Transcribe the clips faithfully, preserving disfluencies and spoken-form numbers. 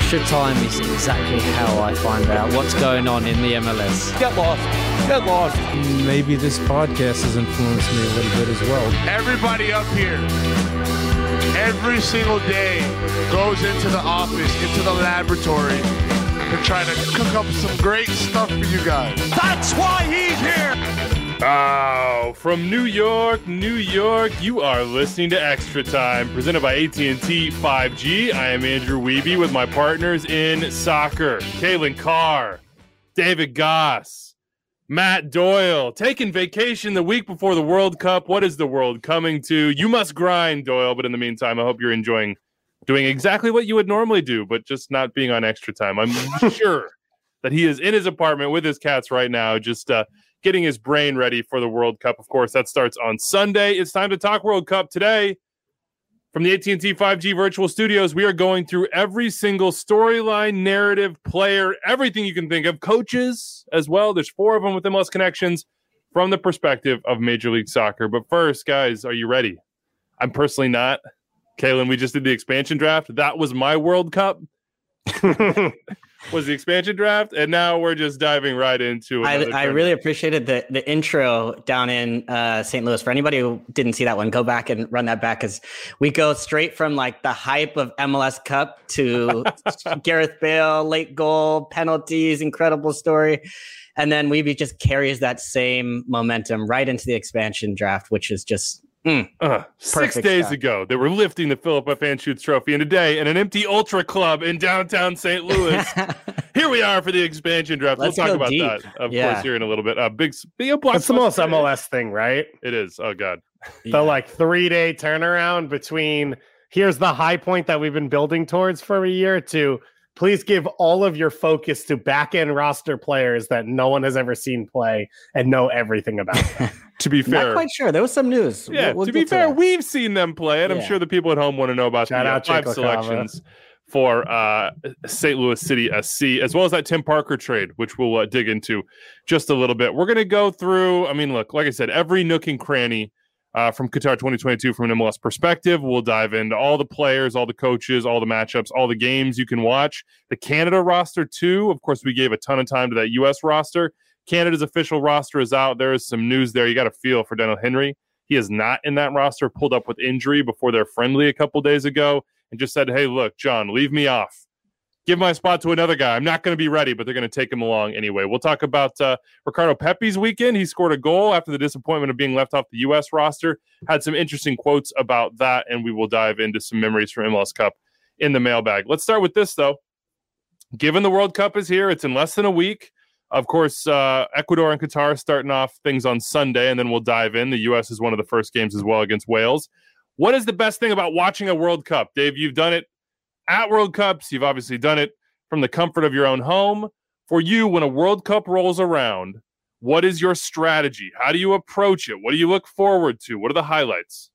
Extra time is exactly how I find out what's going on in the M L S. Get lost. Get lost. Maybe this podcast has influenced me a little bit as well. Everybody up here, every single day, goes into the office, into the laboratory, to try to cook up some great stuff for you guys. That's why he's here. Oh, from New York, New York, you are listening to Extra Time, presented by A T and T five G. I am Andrew Wiebe with my partners in soccer, Kalen Carr, David Goss, Matt Doyle, taking vacation the week before the World Cup. What is the world coming to? You must grind, Doyle, but in the meantime, I hope you're enjoying doing exactly what you would normally do, but just not being on Extra Time. I'm sure that he is in his apartment with his cats right now, just uh, getting his brain ready for the World Cup. Of course, that starts on Sunday. It's time to talk World Cup today. From the A T and T five G virtual studios, we are going through every single storyline, narrative, player, everything you can think of, coaches as well. There's four of them with M L S connections from the perspective of Major League Soccer. But first, guys, are you ready? I'm personally not. Kalen, we just did the expansion draft. That was my World Cup. Was the expansion draft, and now we're just diving right into it. I, I really appreciated the the intro down in uh, Saint Louis. For anybody who didn't see that one, go back and run that back, because we go straight from like the hype of M L S Cup to Gareth Bale, late goal, penalties, incredible story. And then Wiebe just carries that same momentum right into the expansion draft, which is just Mm, uh, six days stuff. ago, they were lifting the Philip F. Anschutz Trophy, and today, in an empty Ultra Club in downtown Saint Louis, here we are for the expansion draft. Let's we'll talk about deep. that, of yeah. course, here in a little bit. Uh, big, big blockbuster. It's the most M L S thing, right? It is. Oh, God. The yeah. like three-day turnaround between here's the high point that we've been building towards for a year to please give all of your focus to back-end roster players that no one has ever seen play and know everything about them. To be fair, not quite sure. There was some news. Yeah, we'll, we'll to be fair, to we've seen them play, and yeah. I'm sure the people at home want to know about Shout the uh, out five Chicocava. selections for uh, Saint Louis City S C, as well as that Tim Parker trade, which we'll uh, dig into just a little bit. We're going to go through, I mean, look, like I said, every nook and cranny uh, from Qatar twenty twenty-two from an M L S perspective. We'll dive into all the players, all the coaches, all the matchups, all the games you can watch. The Canada roster, too. Of course, we gave a ton of time to that U S roster. Canada's official roster is out. There is some news there. You got to feel for Daniel Henry. He is not in that roster, pulled up with injury before their friendly a couple days ago, and just said, hey, look, John, leave me off. Give my spot to another guy. I'm not going to be ready, but they're going to take him along anyway. We'll talk about uh, Ricardo Pepi's weekend. He scored a goal after the disappointment of being left off the U S roster. Had some interesting quotes about that, and we will dive into some memories from M L S Cup in the mailbag. Let's start with this, though. Given the World Cup is here, it's in less than a week. Of course, uh, Ecuador and Qatar starting off things on Sunday, and then we'll dive in. The U S is one of the first games as well against Wales. What is the best thing about watching a World Cup? Dave, you've done it at World Cups. You've obviously done it from the comfort of your own home. For you, when a World Cup rolls around, what is your strategy? How do you approach it? What do you look forward to? What are the highlights?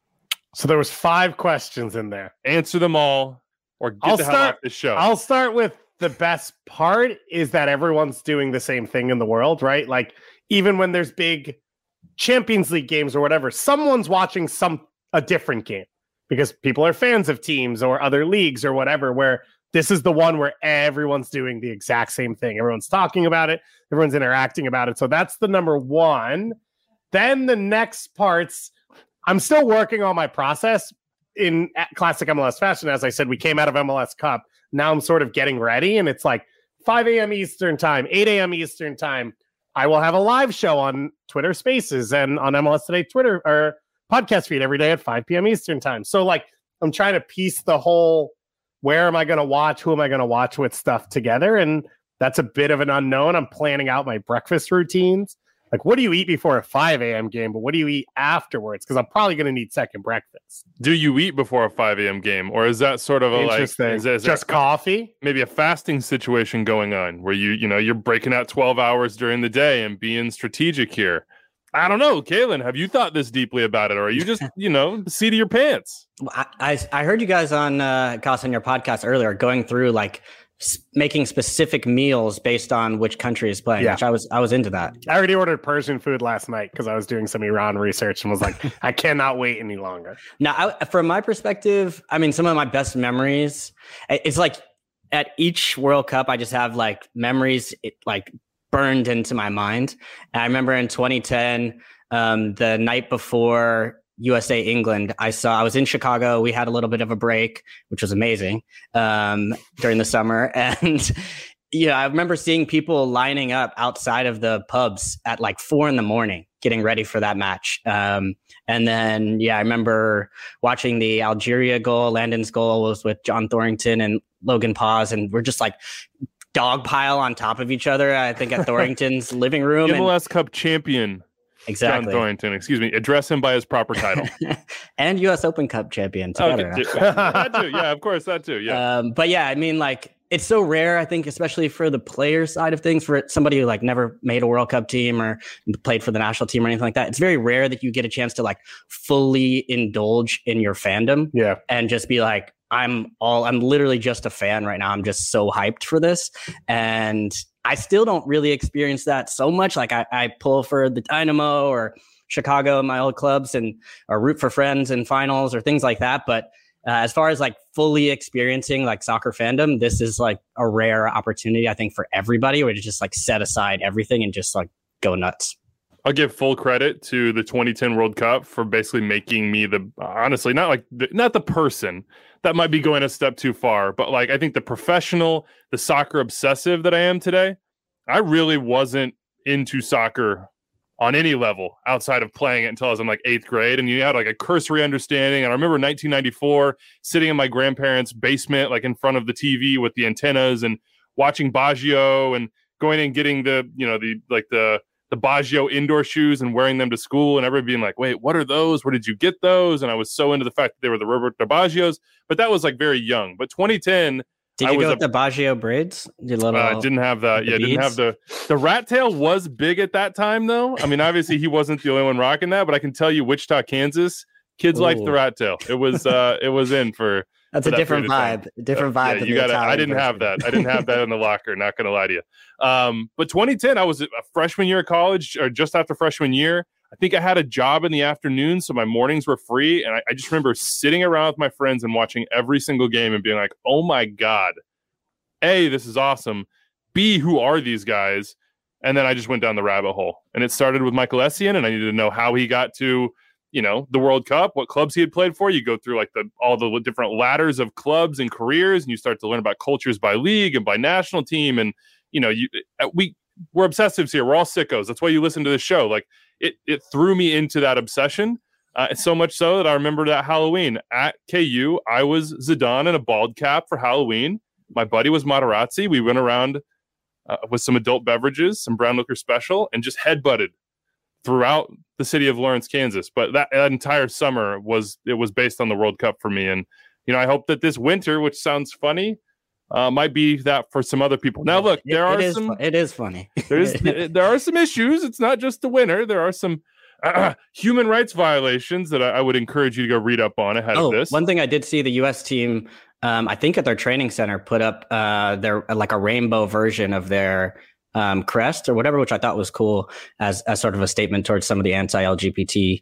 So there was five questions in there. Answer them all, or get I'll the hell start, off the show. I'll start with the best part is that everyone's doing the same thing in the world, right? Like even when there's big Champions League games or whatever, someone's watching some a different game because people are fans of teams or other leagues or whatever, where this is the one where everyone's doing the exact same thing. Everyone's talking about it. Everyone's interacting about it. So that's the number one. Then the next parts, I'm still working on my process in classic M L S fashion. As I said, we came out of M L S Cup. Now I'm sort of getting ready, and it's like five a.m. Eastern time, eight a.m. Eastern time. I will have a live show on Twitter Spaces and on M L S Today Twitter or podcast feed every day at five p.m. Eastern time. So like I'm trying to piece the whole where am I going to watch, who am I going to watch with stuff together, and that's a bit of an unknown. I'm planning out my breakfast routines. Like, what do you eat before a five a.m. game, but what do you eat afterwards? Because I'm probably going to need second breakfast. Do you eat before a five a.m. game, or is that sort of a like is, is just coffee? Maybe a fasting situation going on where you you know you're breaking out twelve hours during the day and being strategic here. I don't know, Kalen. Have you thought this deeply about it, or are you just you know seat of your pants? I, I I heard you guys on uh, Goss on your podcast earlier going through like s- making specific meals based on which country is playing. Yeah. Which I was I was into that. I already ordered Persian food last night because I was doing some Iran research and was like, I cannot wait any longer. Now, I, from my perspective, I mean, some of my best memories, it's like at each World Cup, I just have like memories it, like burned into my mind. And I remember in twenty ten, um, the night before U S A England, I saw I was in Chicago. We had a little bit of a break, which was amazing um, during the summer. And yeah, I remember seeing people lining up outside of the pubs at like four in the morning, getting ready for that match. Um, and then, yeah, I remember watching the Algeria goal. Landon's goal was with John Thorrington and Logan Paz, and we're just like dog pile on top of each other, I think, at Thorrington's living room. M L S and, Cup champion. Exactly. John Thorrington, excuse me. Address him by his proper title. And U S Open Cup champion together. Okay. That too. Yeah, of course, that too. Yeah. Um, but yeah, I mean, like, it's so rare, I think, especially for the player side of things, for somebody who like never made a World Cup team or played for the national team or anything like that. It's very rare that you get a chance to like fully indulge in your fandom. Yeah. And just be like, I'm all, I'm literally just a fan right now. I'm just so hyped for this. And I still don't really experience that so much. Like I, I pull for the Dynamo or Chicago, my old clubs, and or root for friends in finals or things like that. But Uh, as far as like fully experiencing like soccer fandom, this is like a rare opportunity, I think, for everybody, where to just like set aside everything and just like go nuts. I'll give full credit to the twenty ten World Cup for basically making me the, honestly, not like, the, not the person, that might be going a step too far, but like, I think the professional, the soccer obsessive that I am today, I really wasn't into soccer on any level outside of playing it until I was in like eighth grade. And you had like a cursory understanding. And I remember nineteen ninety-four sitting in my grandparents' basement, like in front of the T V with the antennas and watching Baggio and going and getting the, you know, the, like the, the Baggio indoor shoes and wearing them to school, and everybody being like, wait, what are those? Where did you get those? And I was so into the fact that they were the Roberto Baggios, but that was like very young. But twenty ten, Did I you was go a, with the Baggio braids? Your little, uh, didn't have that. the Yeah, didn't have the the rat tail was big at that time though. I mean, obviously he wasn't the only one rocking that, but I can tell you, Wichita, Kansas, kids liked the rat tail. It was uh, it was in for. That's for a that different period of vibe. Different vibe. Yeah, than you the got it. I Italian didn't have version. that. I didn't have that in the locker. Not gonna lie to you. Um, but twenty ten, I was a freshman year of college, or just after freshman year. I think I had a job in the afternoon, so my mornings were free, and I, I just remember sitting around with my friends and watching every single game and being like, "Oh my god, A, this is awesome. B, who are these guys?" And then I just went down the rabbit hole, and it started with Michael Essien, and I needed to know how he got to, you know, the World Cup, what clubs he had played for. You go through like the all the different ladders of clubs and careers, and you start to learn about cultures by league and by national team. And, you know, you we we're obsessives here. We're all sickos. That's why you listen to this show. Like it it threw me into that obsession. Uh, so much so that I remember that Halloween at K U, I was Zidane in a bald cap for Halloween. My buddy was Materazzi. We went around uh, with some adult beverages, some brown liquor special, and just headbutted throughout the city of Lawrence, Kansas. But that, that entire summer was it was based on the World Cup for me. And, you know, I hope that this winter, which sounds funny, uh, might be that for some other people. Now, look, there it, are it is, some. It is funny. There's there are some issues. It's not just the winter. There are some uh, human rights violations that I, I would encourage you to go read up on ahead oh, of this. One thing I did see, the U S team, um, I think at their training center, put up uh, their like a rainbow version of their um, crest or whatever, which I thought was cool as as sort of a statement towards some of the anti-L G B T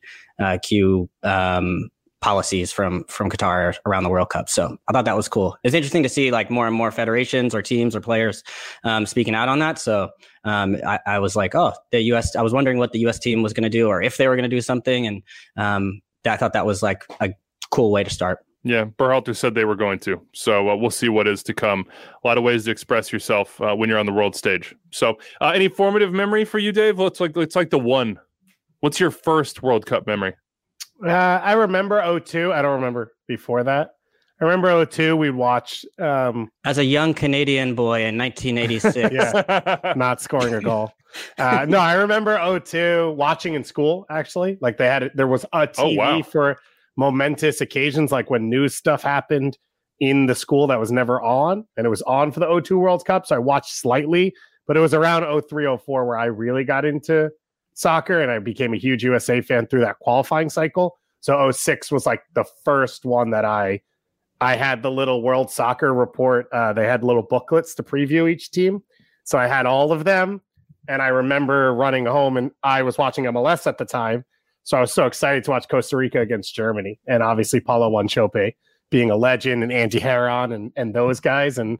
Q um, policies from from Qatar around the World Cup. So I thought that was cool. It's interesting to see like more and more federations or teams or players um, speaking out on that. So um, I, I was like, oh, the U S. I was wondering what the U S team was going to do or if they were going to do something, and um, I thought that was like a cool way to start. Yeah, Berhalter said they were going to. So uh, we'll see what is to come. A lot of ways to express yourself uh, when you're on the world stage. So uh, any formative memory for you, Dave? Let's like let's like the one. What's your first World Cup memory? Uh, I remember oh two. I don't remember before that. I remember oh two. We'd watch. Um, As a young Canadian boy in nineteen eighty-six. yeah, not scoring a goal. Uh, no, I remember oh two watching in school, actually. Like they had, there was a T V Oh, wow. for momentous occasions, like when news stuff happened in the school that was never on, and it was on for the oh two World Cup. So I watched slightly, but it was around oh three, oh four where I really got into soccer, and I became a huge U S A fan through that qualifying cycle. So oh six was like the first one that I I had the little World Soccer Report. Uh, they had little booklets to preview each team. So I had all of them. And I remember running home, and I was watching M L S at the time. So I was so excited to watch Costa Rica against Germany. And obviously Paulo Wanchope being a legend, and Andy Heron and, and those guys. And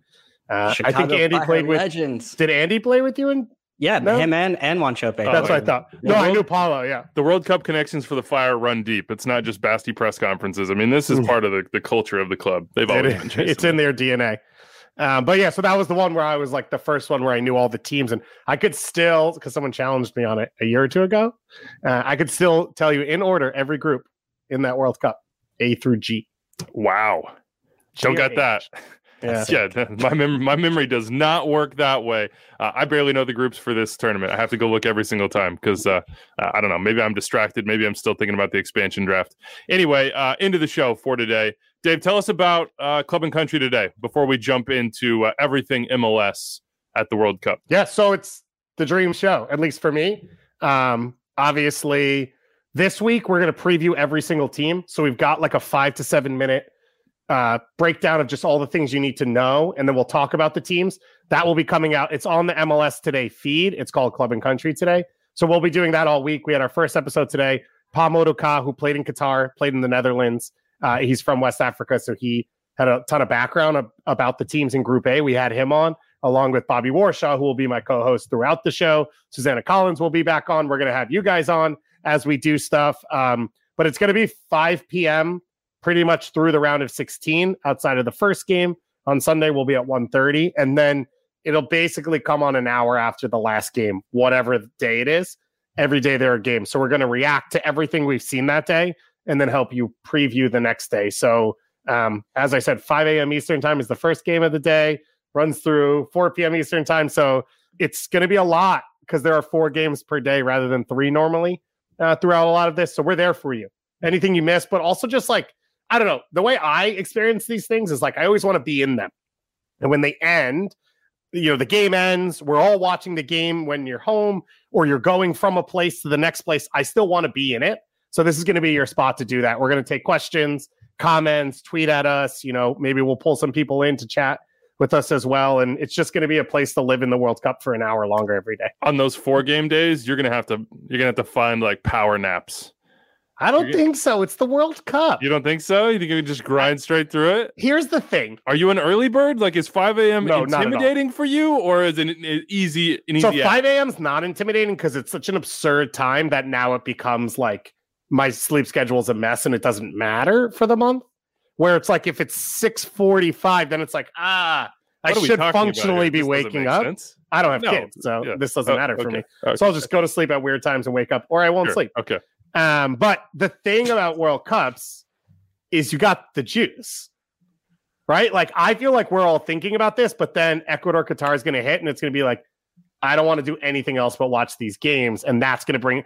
Uh, I Chicago think Andy Fire played with. Legends. Did Andy play with you? In Yeah, No? him and and Juan Chope. Oh, that's what I thought. No, I knew Paulo. Yeah. The World Cup connections for the Fire run deep. It's not just Basti press conferences. I mean, this is part of the, the culture of the club. They've It always is- been chasing it's in their D N A. Um, but yeah, so that was the one where I was like the first one where I knew all the teams, and I could still, because someone challenged me on it a year or two ago, uh, I could still tell you in order every group in that World Cup, A through G. Wow. Don't G got or that. Yeah. Yeah, my mem- my memory does not work that way. Uh, I barely know the groups for this tournament. I have to go look every single time because uh, uh, I don't know. Maybe I'm distracted. Maybe I'm still thinking about the expansion draft. Anyway, uh, into the show for today. Dave, tell us about uh, Club and Country today before we jump into uh, everything M L S at the World Cup. Yeah, so it's the dream show, at least for me. Um, obviously, this week we're going to preview every single team. So we've got like a five to seven minute uh, breakdown of just all the things you need to know, and then we'll talk about the teams. That will be coming out. It's on the M L S Today feed. It's called Club and Country Today. So we'll be doing that all week. We had our first episode today. Pa Modoka, who played in Qatar, played in the Netherlands. Uh, he's from West Africa, so he had a ton of background ab- about the teams in Group A. We had him on, along with Bobby Warshaw, who will be my co-host throughout the show. Susanna Collins will be back on. We're going to have you guys on as we do stuff. Um, but it's going to be five p.m. pretty much through the round of sixteen. Outside of the first game on Sunday, we'll be at one thirty. And then it'll basically come on an hour after the last game, whatever day it is. Every day there are games. So we're going to react to everything we've seen that day and then help you preview the next day. So um, as I said, five a.m. Eastern time is the first game of the day, runs through four p.m. Eastern time. So it's going to be a lot because there are four games per day rather than three normally uh, throughout a lot of this. So we're there for you. Anything you miss, but also just like, I don't know, the way I experience these things is like, I always want to be in them. And when they end, you know, the game ends, we're all watching the game when you're home or you're going from a place to the next place. I still want to be in it. So this is going to be your spot to do that. We're going to take questions, comments, tweet at us. You know, maybe we'll pull some people in to chat with us as well. And it's just going to be a place to live in the World Cup for an hour longer every day. On those four game days, you're gonna have to you're gonna have to find like power naps. I don't You're think so. It's the World Cup. You don't think so? You think you can just grind straight through it? Here's the thing. Are you an early bird? Like, is five a.m. No, not at all. intimidating for you, or is it an easy an So easy? app? five a.m. is not intimidating because it's such an absurd time that now it becomes like my sleep schedule is a mess and it doesn't matter for the month. Where it's like if it's six forty-five, then it's like, ah, I What are we should talking about functionally here? be This doesn't waking make up. sense. I don't have No, kids, so yeah. this doesn't Oh, matter for okay. me. Okay. So I'll just go to sleep at weird times and wake up, or I won't Sure. sleep. Okay. Um, but the thing about World Cups is you got the juice, right? Like I feel like we're all thinking about this, but then Ecuador Qatar is going to hit, and it's going to be like, I don't want to do anything else but watch these games, and that's going to bring.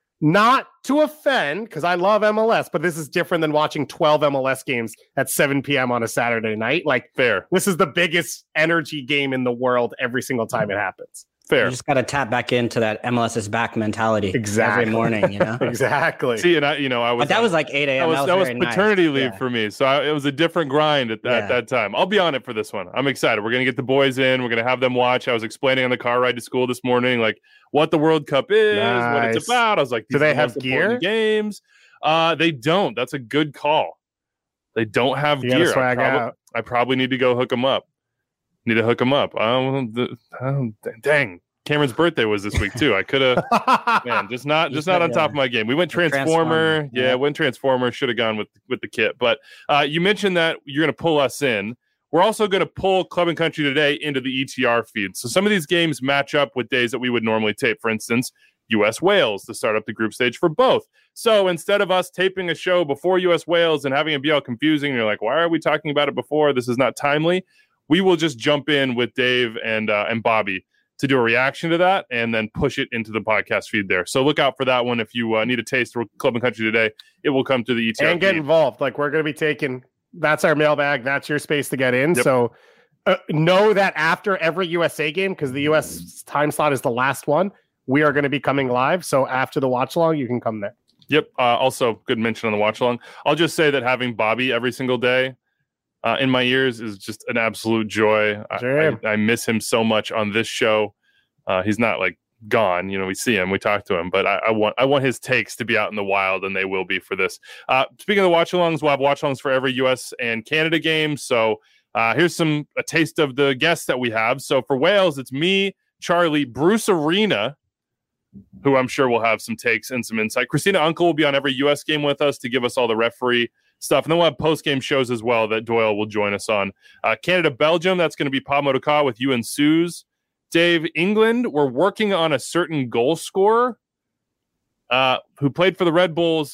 Not to offend, because I love M L S, but this is different than watching twelve M L S games at seven p.m. on a Saturday night. Like, Fair. this is the biggest energy game in the world every single time it happens. Fair. You just got to tap back into that M L S is back mentality Exactly. every morning, you know? Exactly. See, and I, you know, I was. But that was like eight a.m. That was, that was very paternity nice. leave Yeah. for me, so I, it was a different grind at, that Yeah. at that time. I'll be on it for this one. I'm excited. We're gonna get the boys in. We're gonna have them watch. I was explaining on the car ride to school this morning, like what the World Cup is, what Nice. it's about. I was like, Do these are they the have most important gear? Games. Uh, they don't. That's a good call. They don't have You gotta gear. I, swag prob- out. I probably need to go hook them up. Need to hook them up. Um, the, um, dang. Cameron's birthday was this week too. I could have, man, just not, You just not could, on top yeah. of my game. We went Transformer, Transformer, yeah, yeah. went Transformer. Should have gone with with the kit. But uh, you mentioned that you're going to pull us in. We're also going to pull Club and Country Today into the E T R feed. So some of these games match up with days that we would normally tape. For instance, U S Wales to start up the group stage for both. So instead of us taping a show before U S Wales and having it be all confusing, and you're like, why are we talking about it before? This is not timely. We will just jump in with Dave and uh, and Bobby to do a reaction to that and then push it into the podcast feed there. So look out for that one. If you uh, need a taste of Club and Country Today, it will come to the E T R and get feed. involved. Like we're going to be taking, that's our mailbag. That's your space to get in. Yep. So uh, know that after every U S A game, because the U S time slot is the last one, we are going to be coming live. So after the watch along, you can come there. Yep. Uh, also, good mention on the watch along. I'll just say that having Bobby every single day uh, in my ears is just an absolute joy. I, Sure. I, I miss him so much on this show. Uh, he's not like gone. You know, we see him, we talk to him, but I, I want I want his takes to be out in the wild, and they will be for this. Uh, speaking of the watch alongs, we'll have watch alongs for every U S and Canada game. So Uh, here's some a taste of the guests that we have. So for Wales, it's me, Charlie, Bruce Arena, who I'm sure will have some takes and some insight. Christina Uncle will be on every U S game with us to give us all the referee stuff. And then we'll have post-game shows as well that Doyle will join us on. Uh, Canada, Belgium, that's going to be Pa Modoka with you and Suze. Dave, England, we're working on a certain goal scorer uh, who played for the Red Bulls,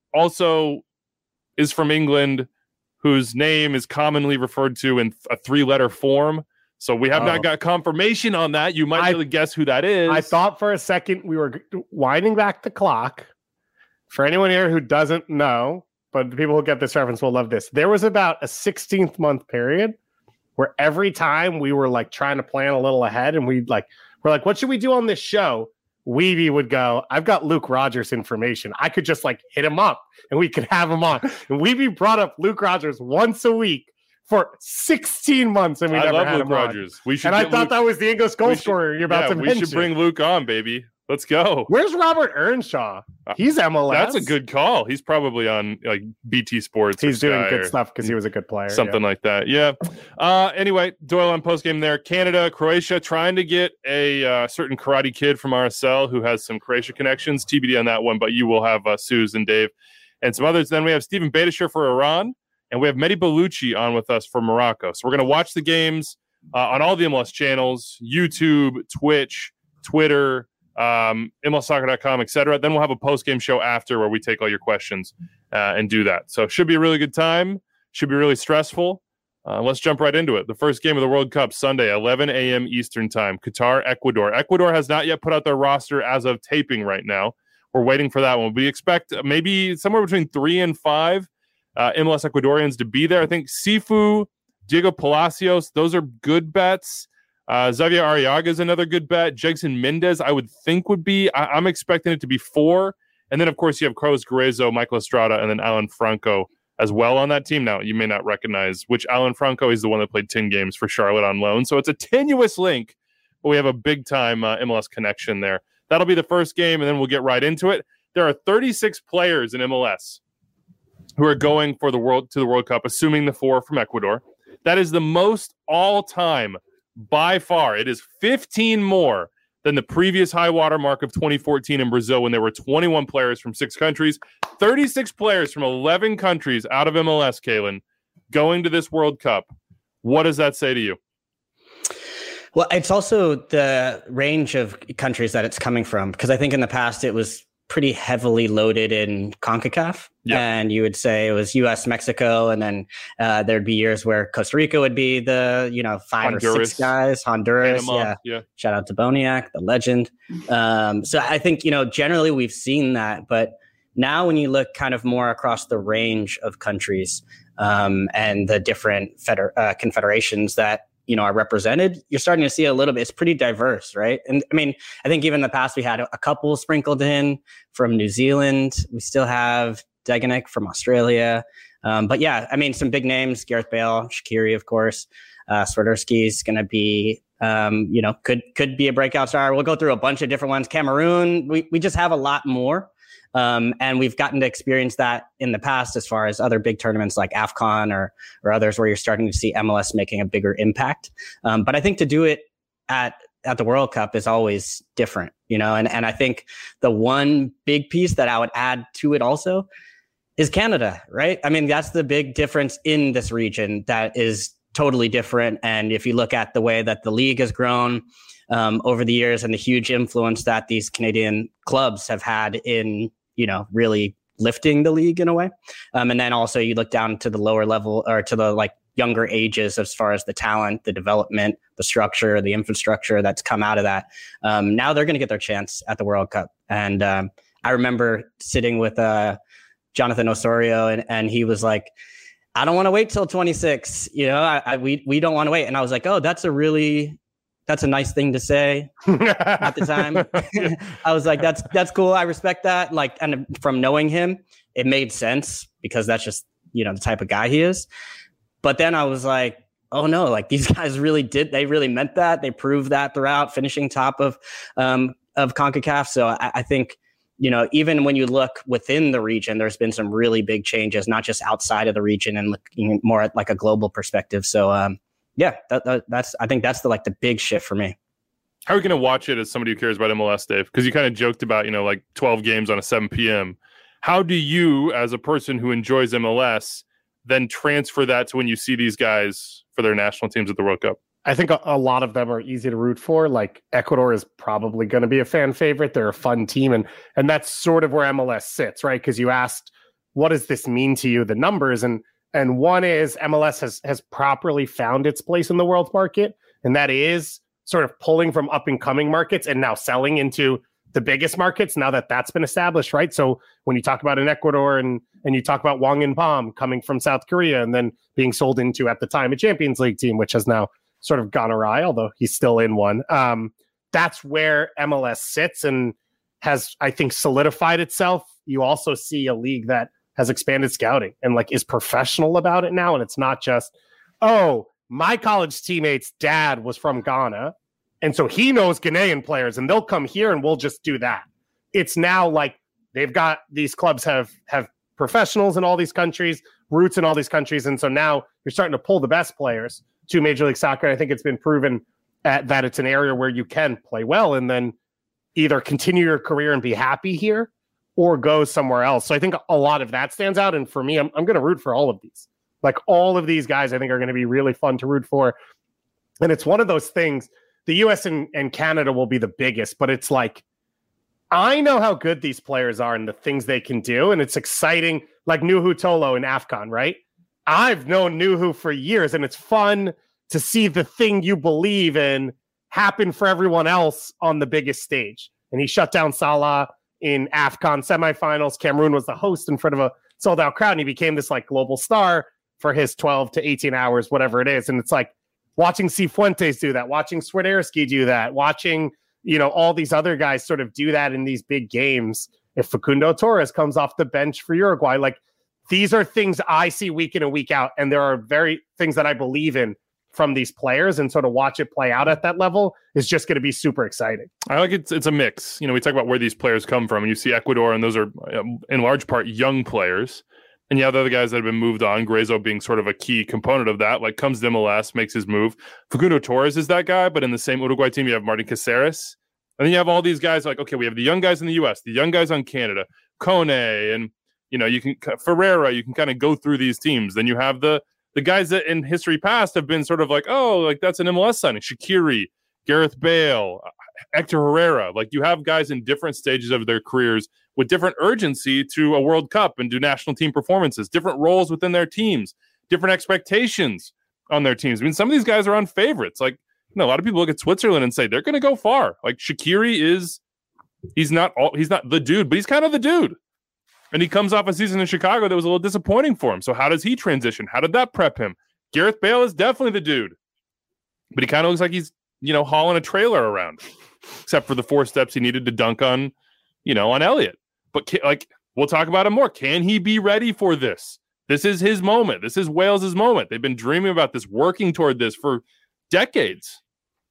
also is from England, whose name is commonly referred to in a three-letter form. So we have oh. not got confirmation on that. You might I, really guess who that is. I thought for a second we were winding back the clock. For anyone here who doesn't know, but the people who get this reference will love this. There was about a sixteenth month period where every time we were like trying to plan a little ahead and we'd like, we're like, what should we do on this show? Weeby would go, I've got Luke Rogers information. I could just like hit him up and we could have him on. And Weeby brought up Luke Rogers once a week for sixteen months, and we I never love had Luke him Rogers. On. We should and I thought Luke, that was the English goal should, scorer you're about yeah, to we mention. We should bring Luke on, baby. Let's go. Where's Robert Earnshaw? He's M L S. That's a good call. He's probably on like B T Sports. He's doing good stuff because he was a good player. Something yeah. like that. Yeah. Uh, anyway, Doyle on postgame there. Canada, Croatia, trying to get a uh, certain karate kid from R S L who has some Croatia connections. T B D on that one, but you will have uh, Suze and Dave and some others. Then we have Stephen Beitashour for Iran, and we have Mehdi Bellucci on with us for Morocco. So we're going to watch the games uh, on all the M L S channels, YouTube, Twitch, Twitter, um, M L S soccer dot com, et cetera. Then we'll have a post-game show after where we take all your questions uh, and do that. So it should be a really good time. Should be really stressful. Uh, let's jump right into it. The first game of the World Cup, Sunday, eleven a.m. Eastern time, Qatar, Ecuador. Ecuador has not yet put out their roster as of taping right now. We're waiting for that one. We expect maybe somewhere between three and five uh, M L S Ecuadorians to be there. I think Sifu, Diego Palacios, those are good bets. Uh, Xavier Arriaga is another good bet. Jegson Mendez, I would think would be. I- I'm expecting it to be four. And then, of course, you have Carlos Guerreiro, Michael Estrada, and then Alan Franco as well on that team. Now, you may not recognize which Alan Franco is the one that played ten games for Charlotte on loan. So it's a tenuous link, but we have a big-time uh, M L S connection there. That'll be the first game, and then we'll get right into it. There are thirty-six players in M L S who are going for the world to the World Cup, assuming the four from Ecuador. That is the most all-time by far. It is fifteen more than the previous high water mark of twenty fourteen in Brazil when there were twenty-one players from six countries, thirty-six players from eleven countries out of M L S, Kalen, going to this World Cup. What does that say to you? Well, it's also the range of countries that it's coming from, because I think in the past it was pretty heavily loaded in CONCACAF. Yeah. And you would say it was U S, Mexico, and then uh, there'd be years where Costa Rica would be the, you know, five Honduras. or six guys. Honduras, Panama, yeah. yeah. Shout out to Boniek, the legend. Um, so I think, you know, generally we've seen that. But now when you look kind of more across the range of countries um, and the different feder- uh, confederations that, you know, are represented, you're starting to see a little bit, it's pretty diverse, right? And I mean, I think even in the past, we had a couple sprinkled in from New Zealand. We still have Degenek from Australia. Um, but yeah, I mean, some big names, Gareth Bale, Shaqiri, of course. Uh, Swiderski is going to be, um, you know, could could be a breakout star. We'll go through a bunch of different ones. Cameroon, we, we just have a lot more. Um, and we've gotten to experience that in the past as far as other big tournaments like AFCON or or others where you're starting to see M L S making a bigger impact. Um, but I think to do it at at the World Cup is always different, you know, and, and I think the one big piece that I would add to it also is Canada, right? I mean, that's the big difference in this region that is totally different. And if you look at the way that the league has grown um, over the years and the huge influence that these Canadian clubs have had in, you know, really lifting the league in a way. Um, and then also you look down to the lower level or to the like younger ages as far as the talent, the development, the structure, the infrastructure that's come out of that. Um, now they're going to get their chance at the World Cup. And um, I remember sitting with uh, Jonathan Osorio and, and he was like, I don't want to wait till twenty-six. You know, I, I, we, we don't want to wait. And I was like, oh, that's a really, that's a nice thing to say at the time. I was like, that's, that's cool. I respect that. Like, and from knowing him, it made sense because that's just, you know, the type of guy he is. But then I was like, oh no, like these guys really did. They really meant that. They proved that throughout, finishing top of, um, of CONCACAF. So I, I think you know, even when you look within the region, there's been some really big changes, not just outside of the region and looking more at like a global perspective. So, um, yeah, that, that, that's I think that's the like the big shift for me. How are you going to watch it as somebody who cares about M L S, Dave? Because you kind of joked about, you know, like twelve games on a seven p.m. How do you, as a person who enjoys M L S, then transfer that to when you see these guys for their national teams at the World Cup? I think a, a lot of them are easy to root for. Like Ecuador is probably going to be a fan favorite. They're a fun team. And and that's sort of where M L S sits, right? Because you asked, what does this mean to you, the numbers? And and one is M L S has has properly found its place in the world market. And that is sort of pulling from up and coming markets and now selling into the biggest markets now that that's been established, right? So when you talk about in Ecuador and and you talk about Wang In Palm coming from South Korea and then being sold into at the time a Champions League team, which has now sort of gone awry, although he's still in one. Um, that's where M L S sits and has, I think, solidified itself. You also see a league that has expanded scouting and like is professional about it now. And it's not just, oh, my college teammate's dad was from Ghana, and so he knows Ghanaian players, and they'll come here and we'll just do that. It's now like they've got these clubs have have professionals in all these countries, roots in all these countries, and so now you're starting to pull the best players to Major League Soccer. I think it's been proven at, that it's an area where you can play well and then either continue your career and be happy here or go somewhere else. So I think a lot of that stands out. And for me, I'm, I'm going to root for all of these. Like all of these guys, I think are going to be really fun to root for. And it's one of those things, the U S and, and Canada will be the biggest, but it's like, I know how good these players are and the things they can do. And it's exciting, like Nuhu Tolo in AFCON, right? I've known Nuhu for years, and it's fun to see the thing you believe in happen for everyone else on the biggest stage. And he shut down Salah in AFCON semifinals. Cameroon was the host in front of a sold-out crowd, and he became this like global star for his twelve to eighteen hours, whatever it is. And it's like watching Cifuentes do that, watching Swiderski do that, watching, you know, all these other guys sort of do that in these big games. If Facundo Torres comes off the bench for Uruguay, like these are things I see week in and week out. And there are very things that I believe in from these players, and sort of watch it play out at that level is just going to be super exciting. I like it's it's a mix. You know, we talk about where these players come from, and you see Ecuador, and those are um, in large part young players. And you have the other guys that have been moved on, Grayzo being sort of a key component of that. Like comes to M L S, makes his move. Facundo Torres is that guy, but in the same Uruguay team, you have Martin Caceres. And then you have all these guys like, okay, we have the young guys in the U S, the young guys on Canada, Kone, and, you know, you can, Ferreira, you can kind of go through these teams. Then you have the the guys that in history past have been sort of like, oh, like that's an M L S signing. Shaqiri, Gareth Bale, Hector Herrera. Like you have guys in different stages of their careers with different urgency to a World Cup and do national team performances, different roles within their teams, different expectations on their teams. I mean, some of these guys are on favorites. Like, you know, a lot of people look at Switzerland and say they're going to go far. Like Shaqiri is, he's not all, he's not the dude, but he's kind of the dude. And he comes off a season in Chicago that was a little disappointing for him. So how does he transition? How did that prep him? Gareth Bale is definitely the dude, but he kind of looks like he's, you know, hauling a trailer around, except for the four steps he needed to dunk on, you know, on Elliott. But can, like, we'll talk about him more. Can he be ready for this? This is his moment. This is Wales's moment. They've been dreaming about this, working toward this for decades.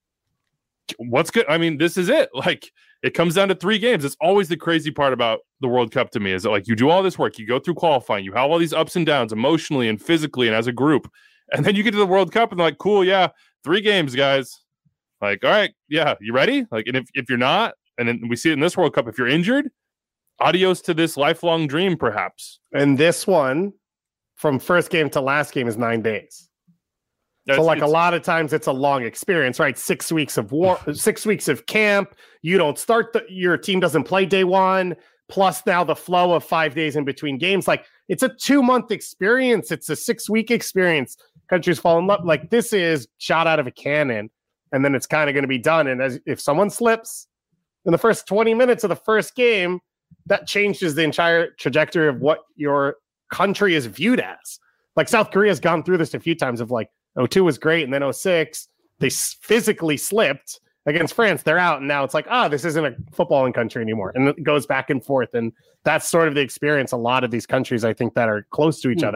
What's good? I mean, this is it. Like, it comes down to three games. It's always the crazy part about the World Cup to me is that, like, you do all this work, you go through qualifying, you have all these ups and downs emotionally and physically and as a group. And then you get to the World Cup and they're like, cool, yeah, three games, guys. Like, all right, yeah, you ready? Like, and if, if you're not, and then we see it in this World Cup, if you're injured, adios to this lifelong dream, perhaps. And this one, from first game to last game, is nine days. That's, so, like a lot of times, it's a long experience, right? Six weeks of war, six weeks of camp. You don't start the, your team doesn't play day one. Plus, now the flow of five days in between games. Like, it's a two month experience. It's a six week experience. Countries fall in love. Like, this is shot out of a cannon, and then it's kind of going to be done. And as if someone slips in the first twenty minutes of the first game, that changes the entire trajectory of what your country is viewed as. Like South Korea has gone through this a few times of like, oh two was great, and then oh six, they physically slipped against France. They're out, and now it's like, ah, oh, this isn't a footballing country anymore. And it goes back and forth, and that's sort of the experience a lot of these countries, I think, that are close to each mm. other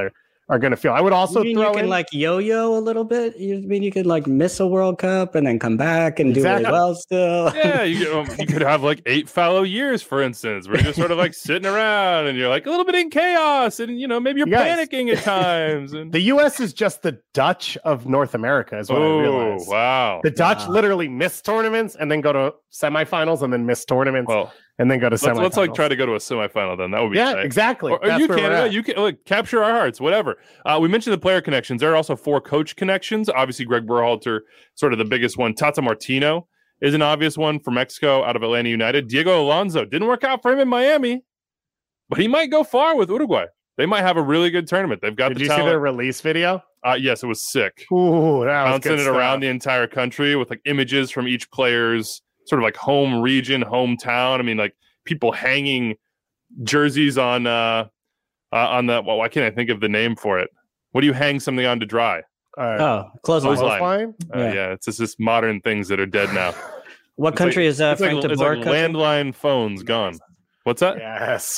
are going to feel. I would also you mean throw you can in like yo-yo a little bit. You mean you could like miss a World Cup and then come back and Exactly. do really well still? Yeah, you, could- um, you could have like eight fallow years, for instance, where you're just sort of like sitting around and you're like a little bit in chaos, and you know maybe you're You guys- panicking at times. And the U S is just the Dutch of North America, is what I oh realized. wow, The Dutch Wow. literally miss tournaments and then go to semifinals and then miss tournaments well and then go to let's, semifinals. let's like try to go to a semifinal then. That would be yeah, tight. exactly. Or, or That's you where we're Canada, at. you can look, capture our hearts, whatever. Uh, we mentioned the player connections. There are also four coach connections. Obviously, Greg Berhalter, sort of the biggest one. Tata Martino is an obvious one for Mexico out of Atlanta United. Diego Alonso didn't work out for him in Miami, but he might go far with Uruguay. They might have a really good tournament. They've got Did the you see talent. their release video? Uh, yes, it was sick. Ooh, that was Bouncing good it stuff. around the entire country with like images from each player's sort of like home region, hometown. I mean, like people hanging jerseys on uh, uh on the. Well, why can't I think of the name for it? What do you hang something on to dry? All right. Oh, clothesline. Clothesline. Clothesline? Uh, Yeah. yeah. it's just this modern things that are dead now. What It's country like- is uh, it's like, Frank de it's Boer like country? landline phones gone. What's that? Yes.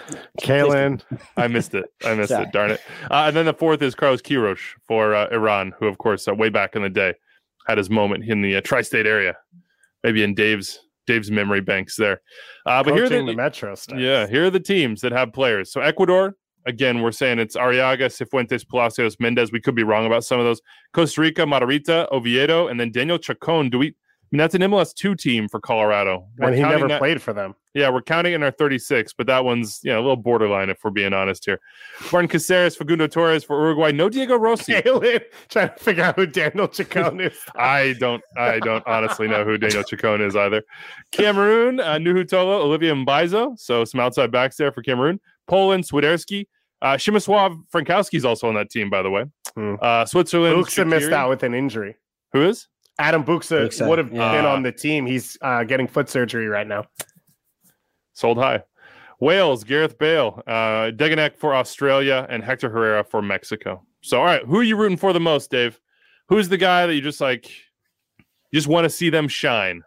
Kalen. I missed it. I missed Sorry. it. Darn it. Uh, and then the fourth is Carlos Queiroz for uh, Iran, who, of course, uh, way back in the day had his moment in the uh, tri-state area, maybe in Dave's Dave's memory banks there. Uh, but here are Coaching the, the Metro Stars. yeah, here are the teams that have players. So Ecuador, again, we're saying it's Arriaga, Cifuentes, Palacios, Mendez. We could be wrong about some of those. Costa Rica, Margarita, Oviedo, and then Daniel Chacon. Do we? I mean, that's an M L S two team for Colorado. We're And he counting never that- played for them. Yeah, we're counting in our thirty-six, but that one's you know a little borderline if we're being honest here. Martin Caceres, Facundo Torres for Uruguay. No Diego Rossi. Kalen trying to figure out who Daniel Chacon is. I don't. I don't honestly know who Daniel Chacon is either. Cameroon, uh, Nuhu Tolo, Olivia Mbaizo. So some outside backs there for Cameroon. Poland, Swiderski. Uh, Shimaswav Frankowski is also on that team, by the way. Hmm. Uh, Switzerland. Buxa missed Shaqiri. out with an injury. Who is? Adam Buxa, Buxa, would have yeah. been on the team. He's uh, getting foot surgery right now. Sold high. Wales, Gareth Bale, uh, Deganek for Australia, and Hector Herrera for Mexico. So, all right, who are you rooting for the most, Dave? Who's the guy that you just like, you just want to see them shine?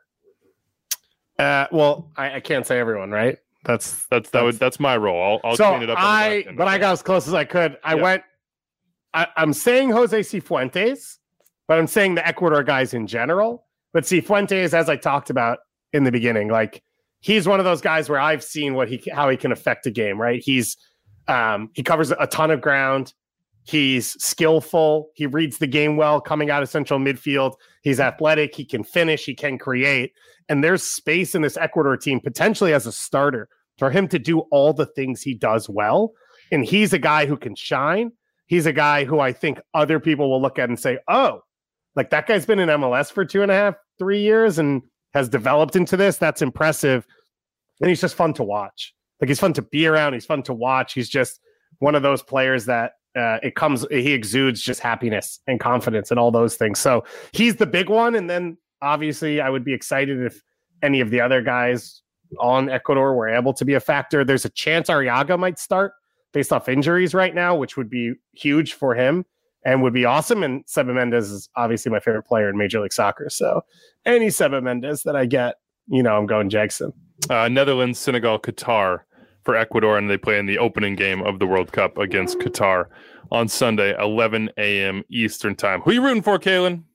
Uh, well, I, I can't say everyone, right? That's That's that would that's my role. I'll, I'll so clean it up. on the I, back end. but I got as close as I could. I Yeah. went. I, I'm saying Jose Cifuentes, but I'm saying the Ecuador guys in general. But Cifuentes, as I talked about in the beginning, like he's one of those guys where I've seen what he how he can affect a game. Right? He's um, he covers a ton of ground. He's skillful. He reads the game well coming out of central midfield. He's athletic. He can finish. He can create. And there's space in this Ecuador team potentially as a starter for him to do all the things he does well. And he's a guy who can shine. He's a guy who I think other people will look at and say, oh, like that guy's been in M L S for two and a half, three years and has developed into this. That's impressive. And he's just fun to watch. Like he's fun to be around. He's fun to watch. He's just one of those players that uh, it comes, he exudes just happiness and confidence and all those things. So he's the big one. And then obviously I would be excited if any of the other guys on Ecuador were able to be a factor. There's a chance Arriaga might start based off injuries right now, which would be huge for him and would be awesome. And Seba Mendes is obviously my favorite player in Major League Soccer. So any Seba Mendes that I get, you know, I'm going Jackson. Uh, Netherlands, Senegal, Qatar for Ecuador, and they play in the opening game of the World Cup against Qatar on Sunday, eleven a.m. Eastern time. Who are you rooting for, Kalen?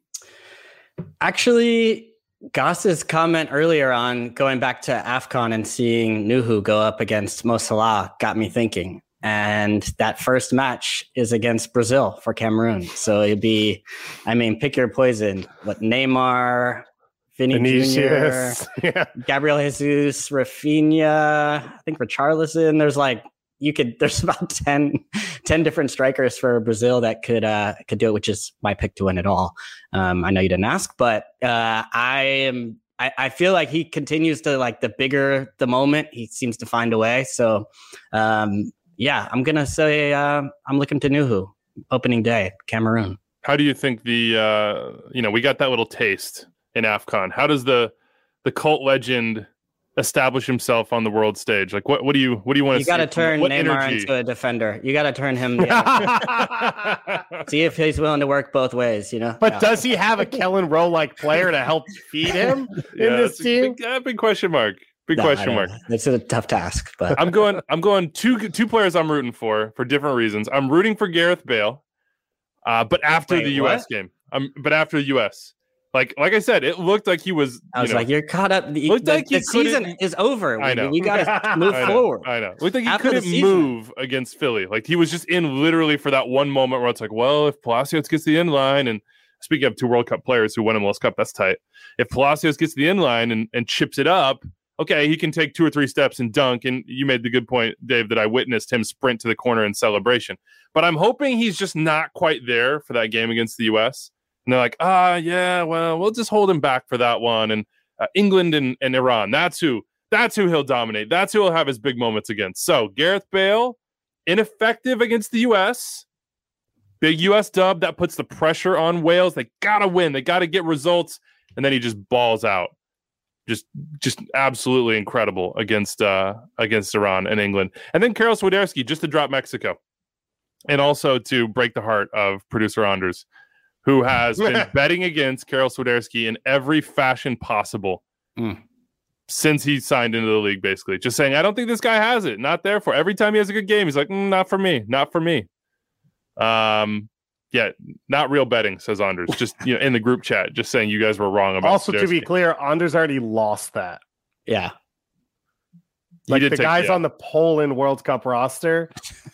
Actually, Goss's comment earlier on going back to AFCON and seeing Nuhu go up against Mo Salah got me thinking. And that first match is against Brazil for Cameroon. So it'd be, I mean, pick your poison. What, Neymar, Vinny Junior, Vinicius. Yeah. Gabriel Jesus, Rafinha, I think Richarlison. There's like, you could, there's about ten, ten different strikers for Brazil that could uh, could do it, which is my pick to win it all. Um, I know you didn't ask, but uh, I am, I, I feel like he continues to, like, the bigger the moment, he seems to find a way. So, um, yeah, I'm going to say uh, I'm looking to Nuhu, opening day, Cameroon. How do you think the, uh, you know, we got that little taste in AFCON. How does the the cult legend establish himself on the world stage? Like, what, what do you what do you want to You see? got to turn What Neymar energy? into a defender. You got to turn him. Yeah. See if he's willing to work both ways, you know? But Yeah. does he have a Kellen Rowe like player to help feed him in Yeah, this that's a team? big, uh, big question mark. Big No, question I mark. don't know. It's a tough task, but I'm going. I'm going two two players. I'm rooting for for different reasons. I'm rooting for Gareth Bale, uh, but after Wait, the U S what? game. Um, but after the U S. Like like I said, it looked like he was. I was you know, like, "You're caught up. The, Looked the, like he the season couldn't- is over. I We- know. We, got to move I know, forward." I know. Looked like he After the couldn't season. move against Philly. Like he was just in literally for that one moment where it's like, well, if Palacios gets to the end line, and speaking of two World Cup players who won M L S Cup, that's tight. If Palacios gets to the end line and, and chips it up, okay, he can take two or three steps and dunk. And you made the good point, Dave, that I witnessed him sprint to the corner in celebration. But I'm hoping he's just not quite there for that game against the U S. And they're like, ah, yeah, well, we'll just hold him back for that one. And uh, England and, and Iran, that's who, that's who he'll dominate. That's who he'll have his big moments against. So Gareth Bale, ineffective against the U S. Big U S dub, that puts the pressure on Wales. They got to win. They got to get results. And then he just balls out. Just just absolutely incredible against uh, against Iran and England. And then Karol Swiderski just to drop Mexico. And also to break the heart of producer Anders, who has been betting against Karol Swiderski in every fashion possible Mm. since he signed into the league, basically. Just saying, I don't think this guy has it. Not there for every time he has a good game. He's like, mm, not for me. Not for me. Um, yeah, not real betting, says Anders. Just you know, in the group chat, just saying you guys were wrong about Also, to be Swiderski. clear, Anders already lost that. Yeah, He Like did the take- guys yeah. on the Poland World Cup roster,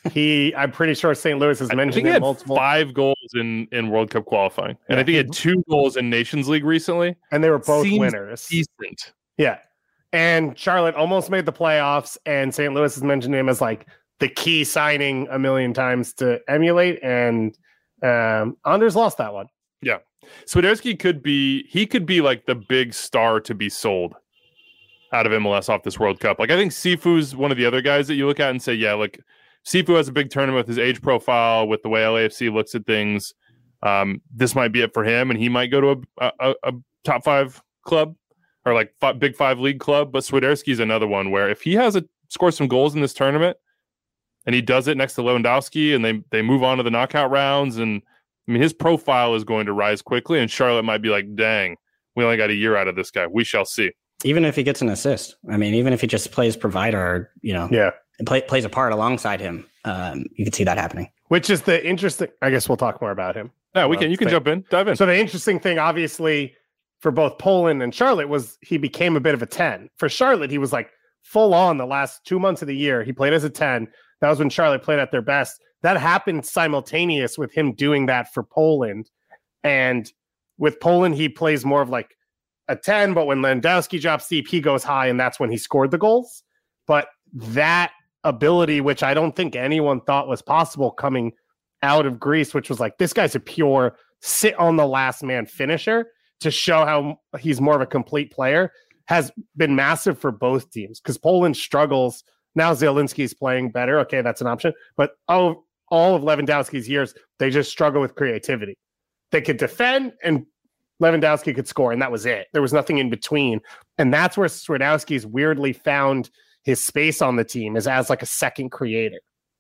he I'm pretty sure Saint Louis has I mentioned think he it had multiple, five goals in, in World Cup qualifying. And Yeah. I think he had two goals in Nations League recently. and they were both Seems winners. Decent. Yeah. And Charlotte almost made the playoffs, and Saint Louis has mentioned him as like the key signing a million times to emulate. And um, Anders lost that one. Swiderski could be he could be like the big star to be sold out of M L S off this World Cup. Like I think Sifu's one of the other guys that you look at and say, yeah, like Sifu has a big tournament with his age profile, with the way L A F C looks at things. Um, this might be it for him, and he might go to a a, a top five club or like five, big five league club. But Swiderski's another one where if he has a score some goals in this tournament and he does it next to Lewandowski and they they move on to the knockout rounds, and I mean his profile is going to rise quickly, and Charlotte might be like, dang, we only got a year out of this guy. We shall see. even if he gets an assist. I mean, even if he just plays provider, you know, Yeah. and play, plays a part alongside him, um, you could see that happening. Which is the interesting, I guess we'll talk more about him. Yeah, we Uh, can. You can thing. jump in, dive in. So the interesting thing, obviously, for both Poland and Charlotte was he became a bit of a ten. For Charlotte, he was like full on the last two months of the year. He played as a ten. That was when Charlotte played at their best. That happened simultaneous with him doing that for Poland. And with Poland, he plays more of like a ten, but when Lewandowski drops deep, he goes high, and that's when he scored the goals. But that ability, which I don't think anyone thought was possible coming out of Greece, which was like, this guy's a pure sit on the last man finisher, to show how he's more of a complete player, has been massive for both teams, because Poland struggles. Now Zielinski's playing better. Okay, that's an option. But oh, all of Lewandowski's years, they just struggle with creativity. They could defend and Lewandowski could score, and that was it. There was nothing in between. And that's where Swiderski's weirdly found his space on the team, is as like a second creator.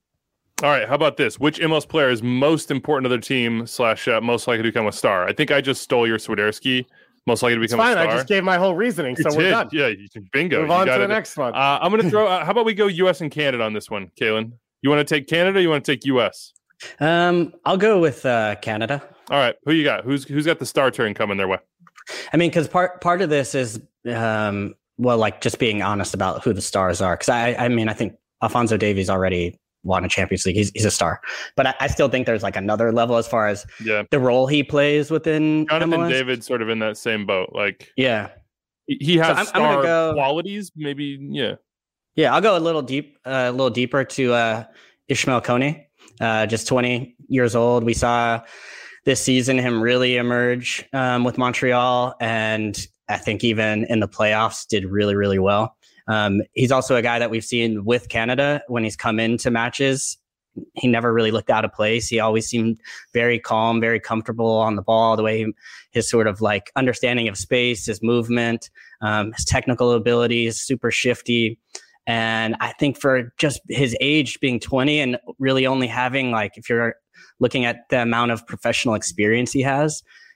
All right, how about this? Which M L S player is most important to their team slash uh, most likely to become a star? I think I just stole your Swiderski. Most likely to It's become fine. a star. I just gave my whole reasoning, You so we're did. done. Yeah, you can bingo. Move You on to got the it. next one. Uh, I'm going to throw. Uh, how about we go U S and Canada on this one, Kaylin? You want to take Canada? Or you want to take U S? Um, I'll go with uh, Canada. All right, who you got? Who's who's got the star turn coming their way? I mean, because part part of this is um, well, like just being honest about who the stars are. Because I, I mean, I think Alphonso Davies already won a Champions League. He's, he's a star, but I, I still think there's like another level as far as Yeah, the role he plays within Jonathan M L S. David sort of in that same boat. Like Yeah, he- he has So I'm- I'm star gonna go- qualities. Maybe yeah. yeah. I'll go a little deep, uh, a little deeper to uh, Ishmael Kone, uh, just twenty years old. We saw this season him really emerge um, with Montreal, and I think even in the playoffs did really, really well. Um, he's also a guy that we've seen with Canada when he's come into matches. He never really looked out of place. He always seemed very calm, very comfortable on the ball, the way he, his sort of like understanding of space, his movement, um, his technical abilities, super shifty. And I think for just his age being twenty and really only having like, if you're looking at the amount of professional experience he has,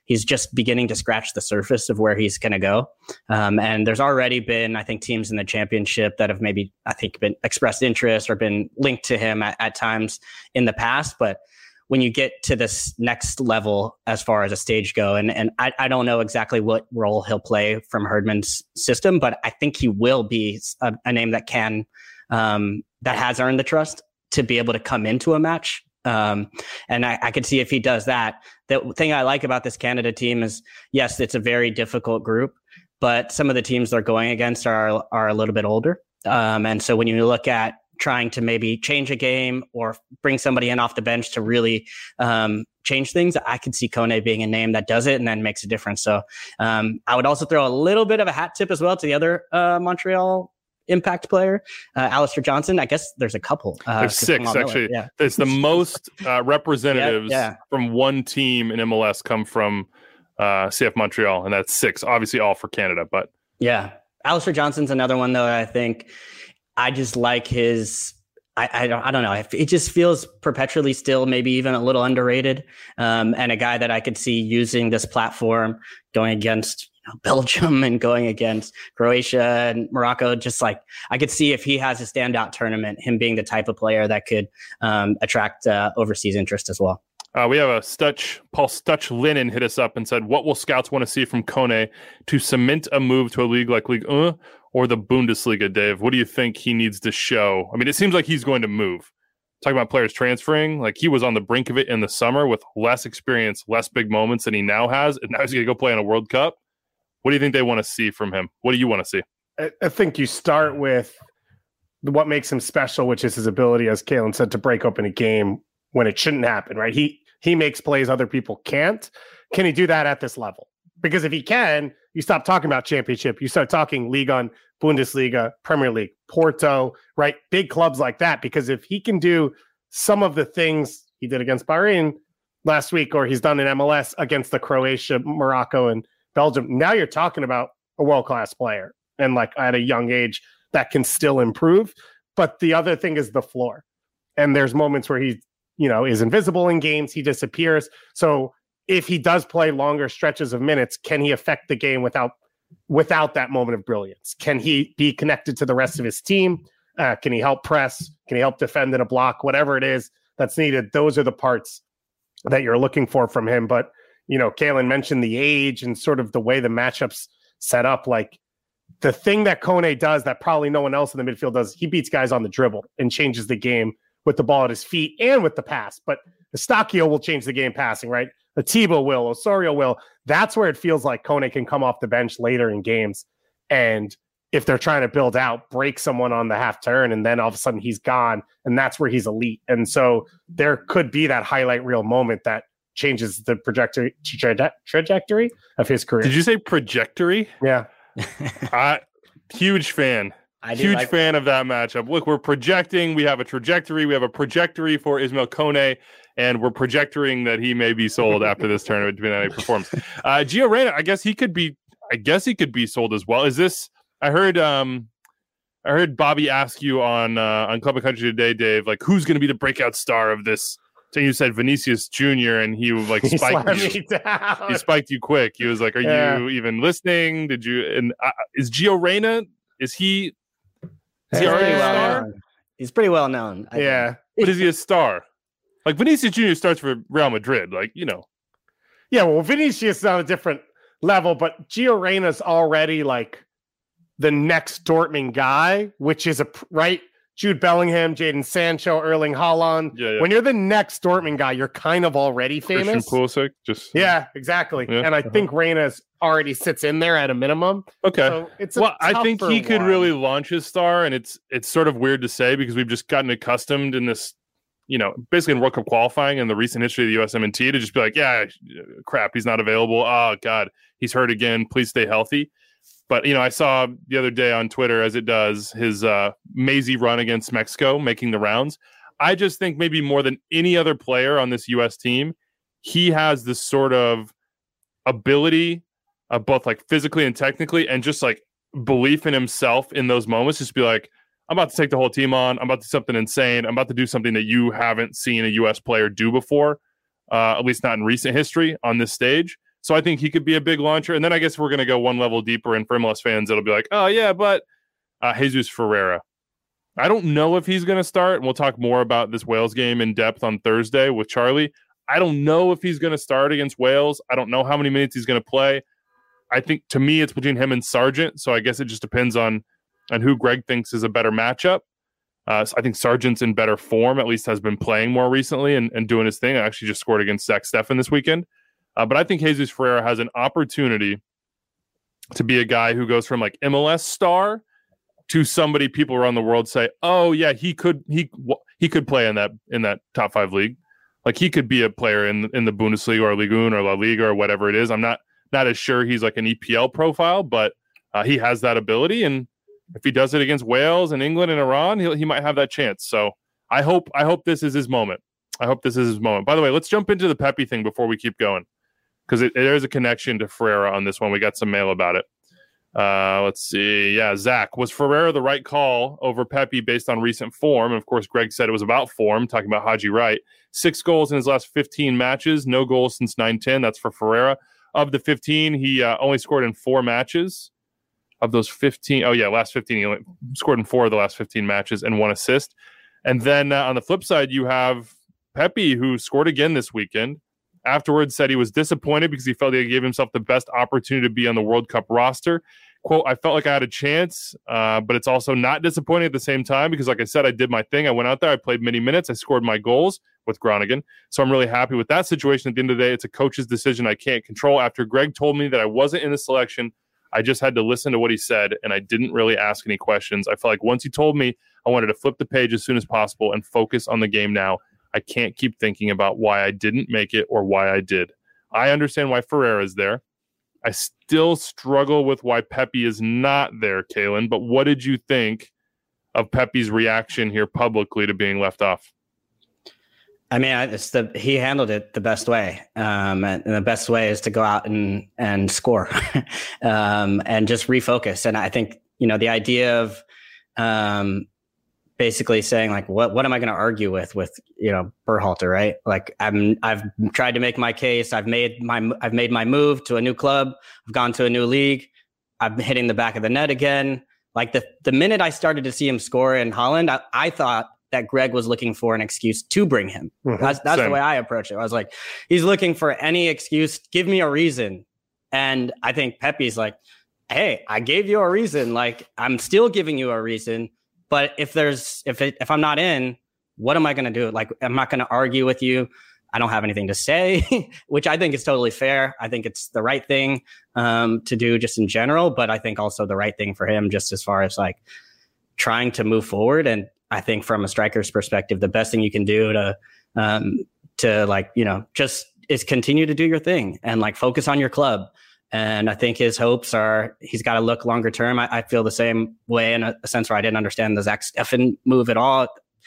he's just beginning to scratch the surface of where he's going to go. Um, and there's already been, I think, teams in the championship that have maybe, I think, been expressed interest or been linked to him at, at times in the past. But when you get to this next level as far as a stage go, and, and I, I don't know exactly what role he'll play from Herdman's system, but I think he will be a, a name that can, um, that has earned the trust to be able to come into a match. Um, and I, I could see if he does that. The thing I like about this Canada team is, yes, it's a very difficult group, but some of the teams they're going against are, are a little bit older. Um, and so when you look at trying to maybe change a game or bring somebody in off the bench to really um, change things, I could see Kone being a name that does it and then makes a difference. So um, I would also throw a little bit of a hat tip as well to the other uh, Montreal Impact player, uh, Alistair Johnson. I guess there's a couple. Uh, there's six, actually. Yeah. It's the most uh, representatives yeah, yeah. from one team in M L S come from uh, C F Montreal, and that's six. Obviously all for Canada, but... Yeah. Alistair Johnson's another one, though, I think... I just like his, I, I don't, I don't know. It just feels perpetually still, maybe even a little underrated. Um, and a guy that I could see using this platform going against you know, Belgium and going against Croatia and Morocco. Just like I could see if he has a standout tournament, him being the type of player that could um, attract uh, overseas interest as well. Uh, we have a Stutch, Paul Stutch Linen hit us up and said, what will scouts want to see from Kone to cement a move to a league like Ligue one or the Bundesliga, Dave? What do you think he needs to show? I mean, it seems like he's going to move. Talking about players transferring, like he was on the brink of it in the summer with less experience, less big moments than he now has, and now he's going to go play in a World Cup. What do you think they want to see from him? What do you want to see? I, I think you start with what makes him special, which is his ability, as Kalen said, to break open a game when it shouldn't happen, right? He he makes plays other people can't. Can he do that at this level? Because if he can, you stop talking about championship. You start talking Ligue one, Bundesliga, Premier League, Porto, right? Big clubs like that. Because if he can do some of the things he did against Bahrain last week, or he's done in M L S against the Croatia, Morocco, and Belgium, now you're talking about a world-class player. And like at a young age, that can still improve. But the other thing is the floor. And there's moments where he, you know, is invisible in games. He disappears. So if he does play longer stretches of minutes, can he affect the game without without that moment of brilliance? Can he be connected to the rest of his team? Uh, can he help press? Can he help defend in a block? Whatever it is that's needed, those are the parts that you're looking for from him. But, you know, Kalen mentioned the age and sort of the way the matchups set up. Like the thing that Kone does that probably no one else in the midfield does, he beats guys on the dribble and changes the game with the ball at his feet and with the pass. But Eustáquio will change the game passing, right? Atiba will, Osorio will. That's where it feels like Kone can come off the bench later in games. And if they're trying to build out, break someone on the half turn, and then all of a sudden he's gone, and that's where he's elite. And so there could be that highlight reel moment that changes the trajectory, traje- trajectory of his career. Did you say trajectory? Yeah. uh, huge fan. I Huge like fan that. of that matchup. Look, we're projecting. We have a trajectory. We have a trajectory for Ismail Kone, and we're projecting that he may be sold after this tournament, depending on how he performs. Uh, Gio Reyna, I guess he could be. I guess he could be sold as well. Is this? I heard. Um, I heard Bobby ask you on uh, on Club of Country today, Dave. Like, who's going to be the breakout star of this? So you said Vinicius Junior, and he like spiked he you. He spiked you quick. He was like, "Are yeah. you even listening? Did you?" And uh, is Gio Reyna? Is he? Is he He's already pretty a well star? known. He's pretty well known. I yeah. think. But is he a star? Like Vinicius Junior starts for Real Madrid. Like, you know. Yeah, well, Vinicius is on a different level, but Gio Reyna's already like the next Dortmund guy, which is a right. Jude Bellingham, Jadon Sancho, Erling Haaland. Yeah, yeah. When you're the next Dortmund guy, you're kind of already famous. Christian Pulisic, just yeah, exactly. Yeah. And I uh-huh. think Reyna's already sits in there at a minimum. Okay. So it's a well, I think he one. could really launch his star, and it's it's sort of weird to say because we've just gotten accustomed in this, you know, basically in World Cup qualifying and the recent history of the U S M N T to just be like, yeah, crap, he's not available. Oh God, he's hurt again. Please stay healthy. But, you know, I saw the other day on Twitter, as it does, his uh, mazy run against Mexico, making the rounds. I just think maybe more than any other player on this U S team, he has this sort of ability, uh, both like physically and technically, and just like belief in himself in those moments. Just be like, I'm about to take the whole team on. I'm about to do something insane. I'm about to do something that you haven't seen a U S player do before, uh, at least not in recent history on this stage. So I think he could be a big launcher. And then I guess we're going to go one level deeper. And for M L S fans, it'll be like, oh, yeah, but uh, Jesus Ferreira. I don't know if he's going to start. And we'll talk more about this Wales game in depth on Thursday with Charlie. I don't know if he's going to start against Wales. I don't know how many minutes he's going to play. I think, to me, it's between him and Sargent. So I guess it just depends on, on who Greg thinks is a better matchup. Uh, so I think Sargent's in better form, at least has been playing more recently and, and doing his thing. I actually just scored against Zach Steffen this weekend. Uh, but I think Jesus Ferreira has an opportunity to be a guy who goes from like M L S star to somebody people around the world say, oh yeah, he could he he could play in that in that top five league. Like he could be a player in in the Bundesliga or Ligue one or La Liga or whatever it is. I'm not not as sure he's like an E P L profile, but uh, he has that ability. And if he does it against Wales and England and Iran, he he might have that chance. So I hope I hope this is his moment. I hope this is his moment. By the way, let's jump into the Pepe thing before we keep going, because there's a connection to Ferreira on this one. We got some mail about it. Uh, let's see. Yeah, Zach, was Ferreira the right call over Pepe based on recent form? And of course, Greg said it was about form, talking about Haji Wright. Six goals in his last fifteen matches, no goals since nine ten. That's for Ferreira. Of the fifteen, he uh, only scored in four matches. Of those fifteen, oh yeah, last fifteen, he only scored in four of the last fifteen matches and one assist. And then uh, on the flip side, you have Pepe, who scored again this weekend. Afterwards said he was disappointed because he felt he gave himself the best opportunity to be on the World Cup roster. Quote, I felt like I had a chance, uh, but it's also not disappointing at the same time because, like I said, I did my thing. I went out there, I played many minutes, I scored my goals with Groningen. So I'm really happy with that situation. At the end of the day, it's a coach's decision I can't control. After Greg told me that I wasn't in the selection, I just had to listen to what he said, and I didn't really ask any questions. I felt like once he told me, I wanted to flip the page as soon as possible and focus on the game now. I can't keep thinking about why I didn't make it or why I did. I understand why Ferreira is there. I still struggle with why Pepe is not there, Kalen. But what did you think of Pepe's reaction here publicly to being left off? I mean, it's the he handled it the best way, um, and, and the best way is to go out and and score, um, and just refocus. And I think you know the idea of um, basically saying like, what what am I going to argue with with you know Berhalter, right? Like I'm I've tried to make my case. I've made my I've made my move to a new club. I've gone to a new league. I'm hitting the back of the net again. Like the the minute I started to see him score in Holland, I, I thought that Greg was looking for an excuse to bring him. Mm-hmm. That's that's the way I approach it. I was like, he's looking for any excuse. Give me a reason. And I think Pepe's like, hey, I gave you a reason. Like I'm still giving you a reason. But if there's if it, if I'm not in, what am I going to do? Like I'm not going to argue with you. I don't have anything to say, which I think is totally fair. I think it's the right thing um, to do just in general. But I think also the right thing for him, just as far as like trying to move forward. And I think from a striker's perspective, the best thing you can do to, um, to like, you know, just is continue to do your thing and like focus on your club. And I think his hopes are he's got to look longer term. I, I feel the same way in a, a sense where I didn't understand the Zach Steffen move at all.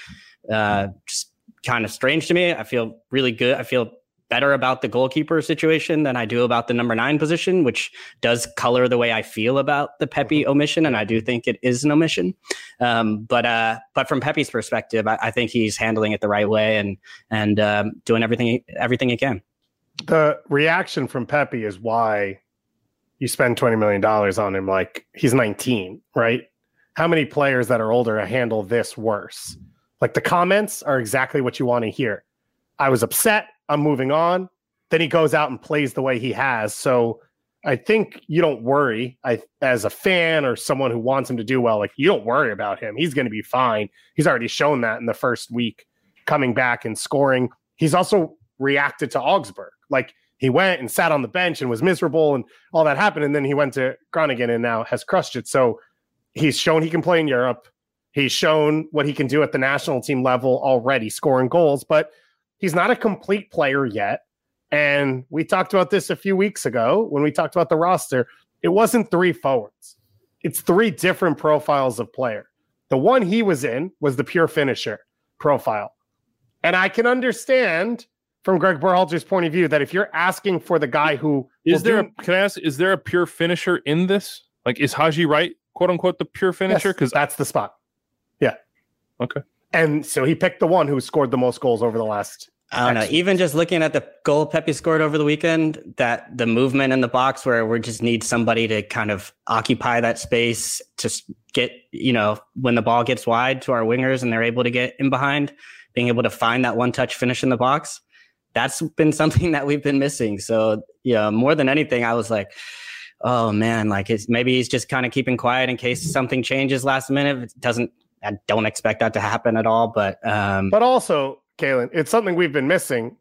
Uh, just kind of strange to me. I feel really good. I feel better about the goalkeeper situation than I do about the number nine position, which does color the way I feel about the Pepe omission. And I do think it is an omission. Um, but uh, but from Pepe's perspective, I, I think he's handling it the right way and and um, doing everything everything he can. The reaction from Pepe is why you spend twenty million dollars on him. Like he's nineteen, right? How many players that are older handle this worse? Like the comments are exactly what you want to hear. I was upset. I'm moving on. Then he goes out and plays the way he has. So I think you don't worry I, as a fan or someone who wants him to do well. Like you don't worry about him. He's going to be fine. He's already shown that in the first week coming back and scoring. He's also reacted to Augsburg. Like he went and sat on the bench and was miserable and all that happened. And then he went to Groningen and now has crushed it. So he's shown he can play in Europe. He's shown what he can do at the national team level already, scoring goals, but he's not a complete player yet. And we talked about this a few weeks ago when we talked about the roster. It wasn't three forwards. It's three different profiles of player. The one he was in was the pure finisher profile. And I can understand from Greg Berhalter's point of view that if you're asking for the guy who is there, do, a, can I ask, is there a pure finisher in this? Like, is Haji Wright, quote unquote, the pure finisher? Because yes, that's the spot. Yeah. Okay. And so he picked the one who scored the most goals over the last I don't know. Even just looking at the goal Pepe scored over the weekend, that the movement in the box where we just need somebody to kind of occupy that space to get, you know, when the ball gets wide to our wingers and they're able to get in behind, being able to find that one touch finish in the box. That's been something that we've been missing. So, yeah, more than anything, I was like, oh man, like it's, maybe he's just kind of keeping quiet in case something changes last minute. It doesn't, I don't expect that to happen at all. But, um, but also, Kalen, it's something we've been missing.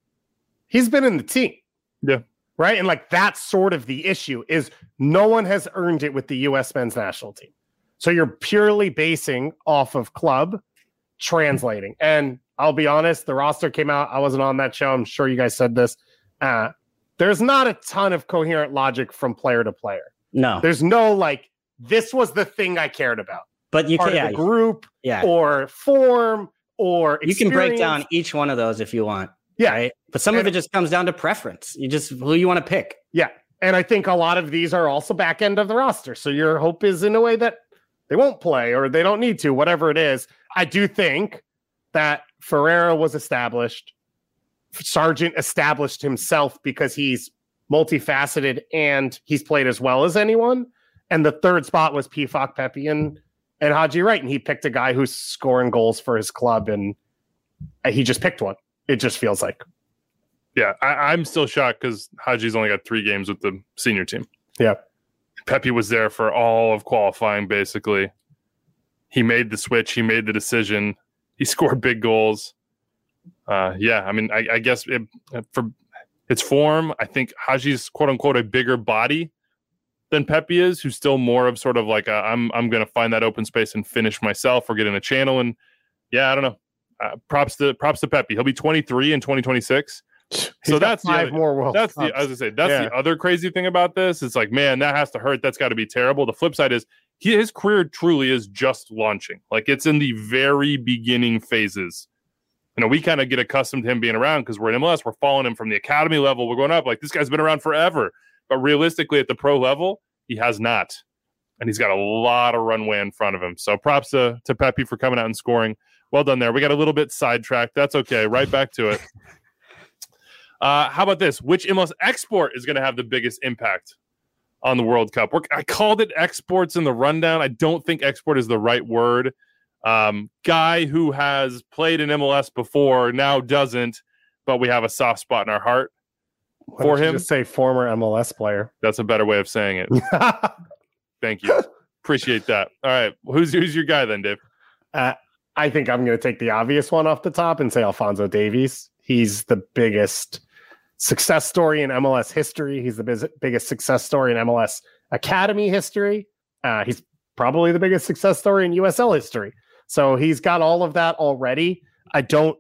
He's been in the team. Yeah. Right. And like that's sort of the issue is no one has earned it with the U S men's national team. So you're purely basing off of club translating. And I'll be honest, the roster came out. I wasn't on that show. I'm sure you guys said this. Uh, there's not a ton of coherent logic from player to player. No. There's no like, this was the thing I cared about. But you Part can, yeah, of the group yeah. or form or experience. You can break down each one of those if you want. Yeah. Right? But some and, of it just comes down to preference. You just, who you want to pick. Yeah. And I think a lot of these are also back end of the roster. So your hope is in a way that they won't play or they don't need to, whatever it is. I do think that Ferreira was established. Sargent established himself because he's multifaceted and he's played as well as anyone. And the third spot was Pefok, Pepe, and, and Haji Wright. And he picked a guy who's scoring goals for his club. And he just picked one. It just feels like. Yeah, I, I'm still shocked because Haji's only got three games with the senior team. Yeah. Pepe was there for all of qualifying, basically. He made the switch. He made the decision. He scored big goals. Uh, yeah, I mean, I, I guess it, for its form, I think Haji's quote-unquote a bigger body than Pepe is, who's still more of sort of like, a, I'm I'm going to find that open space and finish myself or get in a channel. And yeah, I don't know. Uh, props to props to Pepe. He'll be twenty-three in twenty twenty-six. He's so that's five the other, more World that's Cups. the, as I say, that's Yeah. the other crazy thing about this. It's like, man, that has to hurt. That's got to be terrible. The flip side is he, his career truly is just launching. Like it's in the very beginning phases. You know, we kind of get accustomed to him being around because we're in M L S. We're following him from the academy level. We're going up like this guy's been around forever. But realistically, at the pro level, he has not. And he's got a lot of runway in front of him. So props to, to Pepe for coming out and scoring. Well done there. We got a little bit sidetracked. That's okay. Right back to it. Uh, how about this? Which M L S export is going to have the biggest impact on the World Cup? We're, I called it exports in the rundown. I don't think export is the right word. Um, guy who has played in M L S before now doesn't, but we have a soft spot in our heart Why for don't you him. just say former M L S player. That's a better way of saying it. Thank you. Appreciate that. All right. Who's, who's your guy then, Dave? Uh, I think I'm going to take the obvious one off the top and say Alphonso Davies. He's the biggest success story in M L S history. He's the biz- biggest success story in M L S Academy history. Uh, he's probably the biggest success story in U S L history. So he's got all of that already. I don't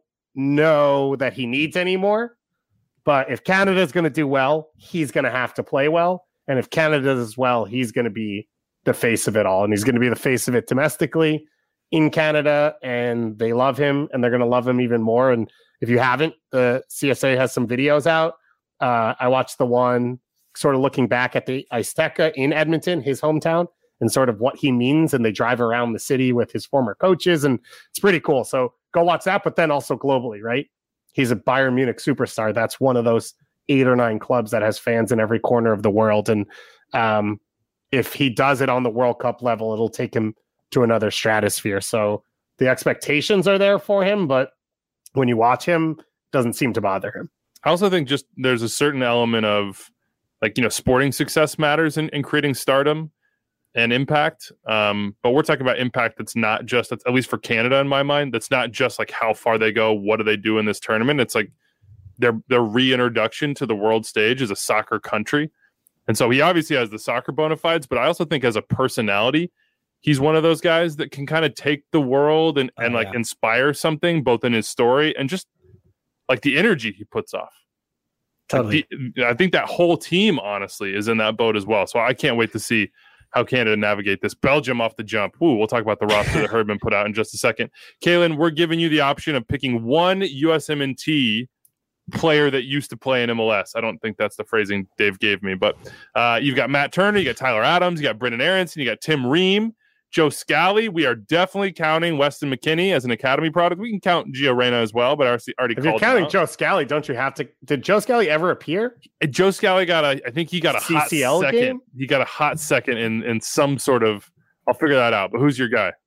know that he needs any more. But if Canada is going to do well, he's going to have to play well. And if Canada does well, he's going to be the face of it all. And he's going to be the face of it domestically in Canada. And they love him and they're going to love him even more. And if you haven't, the C S A has some videos out. Uh, I watched the one sort of looking back at the Azteca in Edmonton, his hometown, and sort of what he means. And they drive around the city with his former coaches. And it's pretty cool. So go watch that, but then also globally, right? He's a Bayern Munich superstar. That's one of those eight or nine clubs that has fans in every corner of the world. And um, if he does it on the World Cup level, it'll take him to another stratosphere. So the expectations are there for him, but when you watch him, it doesn't seem to bother him. I also think just there's a certain element of like, you know, sporting success matters in, in creating stardom and impact. Um, but we're talking about impact that's not just, at least for Canada in my mind, that's not just like how far they go, what do they do in this tournament? It's like their their reintroduction to the world stage as a soccer country. And so he obviously has the soccer bona fides, but I also think as a personality, he's one of those guys that can kind of take the world and, and oh, like yeah. inspire something both in his story and just like the energy he puts off. Totally. Like the, I think that whole team, honestly, is in that boat as well. So I can't wait to see how Canada navigate this. Belgium off the jump. Ooh, we'll talk about the roster that Herdman put out in just a second. Kalen, we're giving you the option of picking one U S M N T player that used to play in M L S. I don't think that's the phrasing Dave gave me, but uh, you've got Matt Turner, you got Tyler Adams, you got Brendan Aronson, you got Tim Ream. Joe Scally. We are definitely counting Weston McKennie as an academy product. We can count Gio Reyna as well, but I already, already if called you're counting out. Joe Scally, don't you have to? Did Joe Scally ever appear? And Joe Scally got a, I think he got a C C L hot second. game? He got a hot second in in some sort of. I'll figure that out. But who's your guy?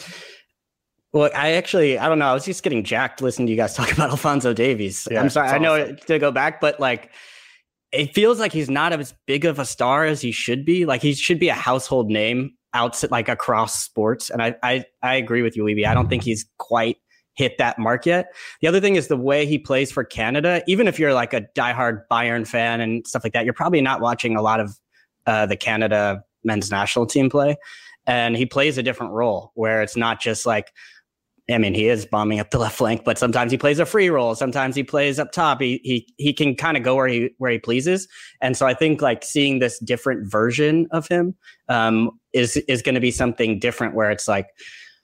Well, I actually, I don't know. I was just getting jacked listening to you guys talk about Alphonso Davies. Yeah, I'm sorry. I know awesome. to go back, but like, it feels like he's not as big of a star as he should be. Like, he should be a household name out like across sports. And I, I, I agree with you, Weeby. I don't think he's quite hit that mark yet. The other thing is the way he plays for Canada. Even if you're like a diehard Bayern fan and stuff like that, you're probably not watching a lot of uh, the Canada men's national team play. And he plays a different role where it's not just like, I mean, he is bombing up the left flank, but sometimes he plays a free role. Sometimes he plays up top. He he he can kind of go where he where he pleases. And so I think like seeing this different version of him um, is is going to be something different. Where it's like,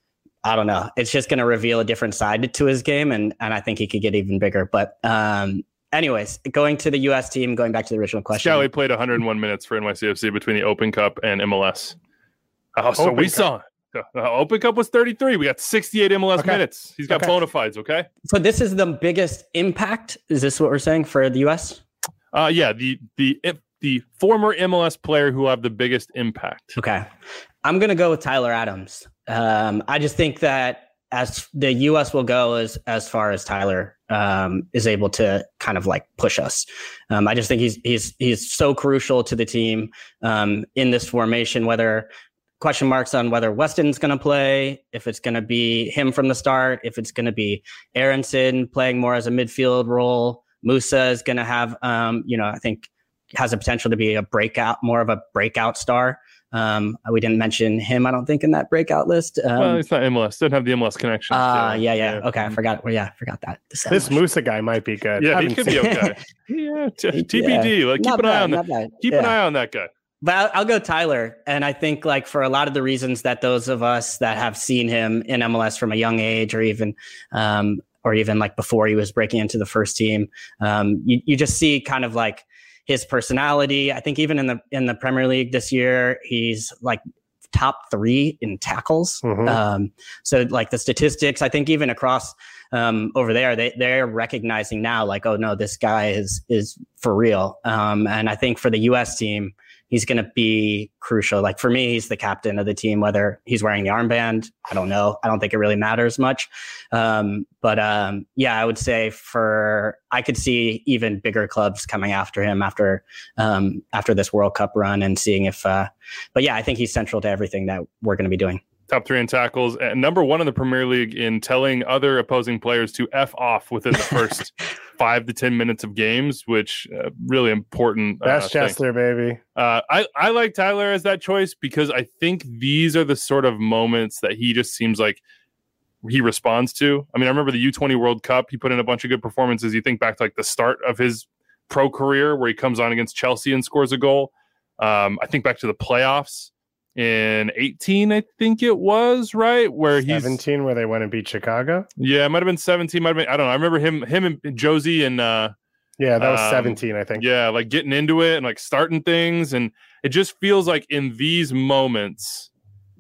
I don't know, it's just going to reveal a different side to his game, and and I think he could get even bigger. But um, anyways, going to the U S team, going back to the original question, Scally played one hundred one minutes for N Y C F C between the Open Cup and M L S. Oh, so Open we Cup. saw. Uh, Open Cup was thirty-three. We got sixty-eight M L S Okay. minutes. He's got Okay. bona fides, okay? So this is the biggest impact. Is this what we're saying for the U S? Uh, yeah, the the the former M L S player who will have the biggest impact. Okay. I'm going to go with Tyler Adams. Um, I just think that as the U S will go as, as far as Tyler um, is able to kind of like push us. Um, I just think he's, he's, he's so crucial to the team um, in this formation, whether question marks on whether Weston's going to play, if it's going to be him from the start, if it's going to be Aronson playing more as a midfield role. Musa is going to have, um, you know, I think has a potential to be a breakout, more of a breakout star. Um, we didn't mention him, I don't think, in that breakout list. Um, Well, it's not M L S. Doesn't have the M L S connection. uh, yeah, yeah. Okay, I forgot. Well, yeah, I forgot that. This Musa guy might be good. Yeah, he Haven't could be seen- okay. Yeah, t- T B D. Yeah. Like, keep Not an eye bad, on that. not bad. Keep Yeah. an eye on that guy. But I'll, I'll go Tyler. And I think like for a lot of the reasons that those of us that have seen him in M L S from a young age, or even, um, or even like before he was breaking into the first team, um, you, you just see kind of like his personality. I think even in the, in the Premier League this year, he's like top three in tackles. Mhm. Um, so like the statistics, I think even across um, over there, they, they're recognizing now like, oh no, this guy is, is for real. Um, and I think for the U S team, he's going to be crucial. Like for me, he's the captain of the team, whether he's wearing the armband, I don't know. I don't think it really matters much. Um, but um, yeah, I would say for, I could see even bigger clubs coming after him after, um, after this World Cup run and seeing if, uh, but yeah, I think he's central to everything that we're going to be doing. Top three in tackles, and number one in the Premier League in telling other opposing players to F off within the first five to ten minutes of games, which uh, really important. Uh, Best thing. Chesler, baby. Uh, I, I like Tyler as that choice because I think these are the sort of moments that he just seems like he responds to. I mean, I remember the U twenty World Cup. He put in a bunch of good performances. You think back to like the start of his pro career where he comes on against Chelsea and scores a goal. Um, I think back to the playoffs in eighteen, I think it was, right? Where he's seventeen, where they went and beat Chicago. yeah, it might have been seventeen, might have been, I don't know. I remember him, him and Josie and uh Yeah, that was Um, seventeen, I think. yeah, like getting into it and like starting things. And it just feels like in these moments,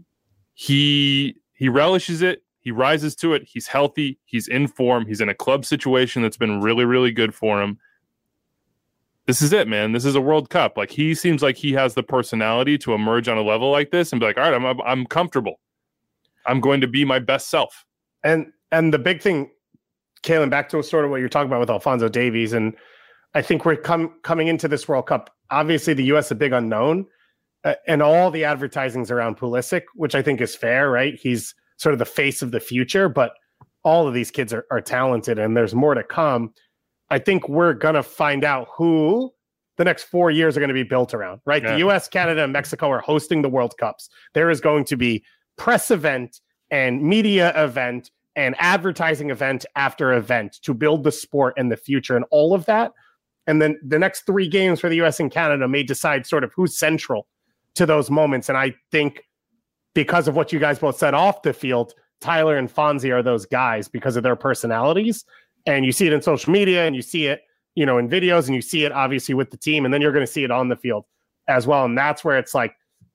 he he relishes it, he rises to it, he's healthy, he's in form, he's in a club situation that's been really, really good for him. This is it, man. This is a World Cup. Like he seems like he has the personality to emerge on a level like this and be like, all right, I'm I'm, I'm comfortable. I'm going to be my best self. And and the big thing, Kalen, back to sort of what you're talking about with Alphonso Davies, and I think we're com- coming into this World Cup. Obviously, the U S is a big unknown, uh, and all the advertising's around Pulisic, which I think is fair, right? He's sort of the face of the future, but all of these kids are, are talented, and there's more to come. I think we're going to find out who the next four years are going to be built around, right? Yeah. The U S, Canada, and Mexico are hosting the World Cups. There is going to be press event and media event and advertising event after event to build the sport and the future and all of that. And then the next three games for the U S and Canada may decide sort of who's central to those moments. And I think because of what you guys both said off the field, Tyler and Fonzie are those guys because of their personalities. And you see it in social media and you see it, you know, in videos, and you see it obviously with the team, and then you're going to see it on the field as well. And that's where it's like,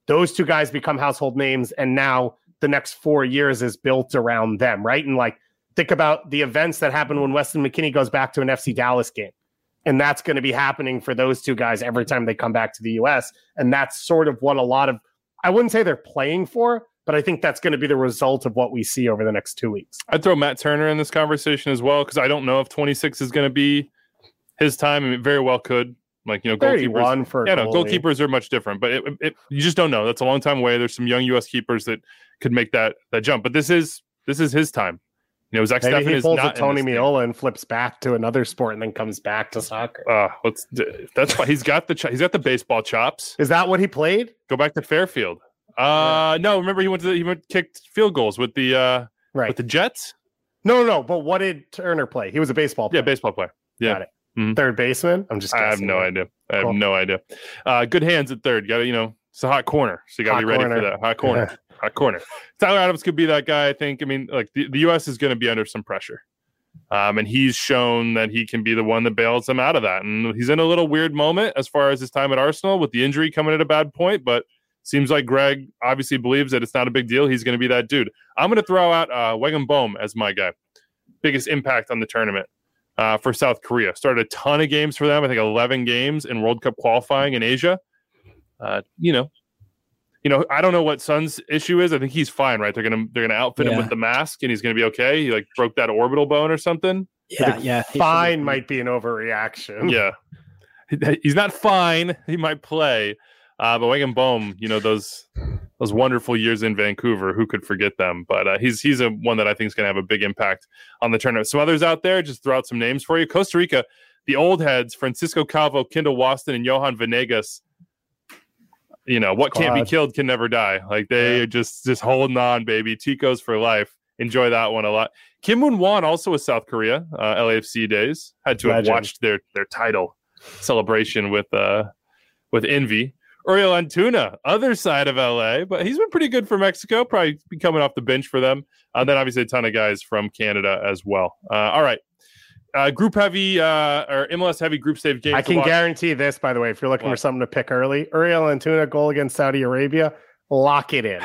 those two guys become household names, and now the next four years is built around them, right? And like, think about the events that happen when Weston McKennie goes back to an F C Dallas game. And that's going to be happening for those two guys every time they come back to the U S. And that's sort of what a lot of, I wouldn't say they're playing for, but I think that's going to be the result of what we see over the next two weeks. I'd throw Matt Turner in this conversation as well, because I don't know if twenty-six is going to be his time. I mean, it very well could. Like, you know, goalkeepers, for yeah, no, goalkeepers are much different, but it, it, you just don't know. That's a long time away. There's some young U S keepers that could make that that jump, but this is this is his time. You know, Zach Maybe Steffen he is pulls not a Tony in this Meola and flips back to another sport and then comes back to soccer. Uh, let's. That's why he's got the ch- he's got the baseball chops. Is that what he played? Go back to Fairfield. Uh, yeah. No, remember he went to the, he went kicked field goals with the uh right with the Jets. No, no, but what did Turner play? He was a baseball player. Yeah, baseball player. Yeah. Got it. Mm-hmm. Third baseman? I'm just I have no that. idea. I have Cool. no idea. Uh, good hands at third. Got to, you know, it's a hot corner. So you got to be ready corner. for that. Hot corner. Hot corner. Tyler Adams could be that guy, I think. I mean, like the, the U S is going to be under some pressure. Um, and he's shown that he can be the one that bails them out of that. And he's in a little weird moment as far as his time at Arsenal with the injury coming at a bad point. But seems like Greg obviously believes that it's not a big deal. He's going to be that dude. I'm going to throw out uh, Weghorst Bohm as my guy. Biggest impact on the tournament. Uh, for South Korea. Started a ton of games for them. I think eleven games in World Cup qualifying in Asia. Uh, you know, you know, I don't know what Son's issue is. I think he's fine, right? They're gonna they're gonna outfit yeah. him with the mask, and he's gonna be okay. He like broke that orbital bone or something. Yeah, yeah. Fine might be an overreaction. Yeah, he's not fine. He might play. Uh, but Weghorst Bohm, you know, those those wonderful years in Vancouver, who could forget them? But uh, he's he's a one that I think is going to have a big impact on the tournament. Some others out there, just throw out some names for you. Costa Rica, the old heads, Francisco Calvo, Kendall Waston, and Johan Venegas. You know, what can't be killed can never die. Like they Yeah. are just just holding on, baby. Ticos for life. Enjoy that one a lot. Kim Moon Won, also with South Korea, uh, L A F C days, had to Legend. have watched their their title celebration with uh with envy. Uriel Antuna, other side of L A, but he's been pretty good for Mexico. Probably be coming off the bench for them. And uh, then obviously a ton of guys from Canada as well. Uh, all right. Uh, group heavy uh, or M L S heavy group stage game. I can guarantee this, by the way, if you're looking What? for something to pick early, Uriel Antuna goal against Saudi Arabia, lock it in.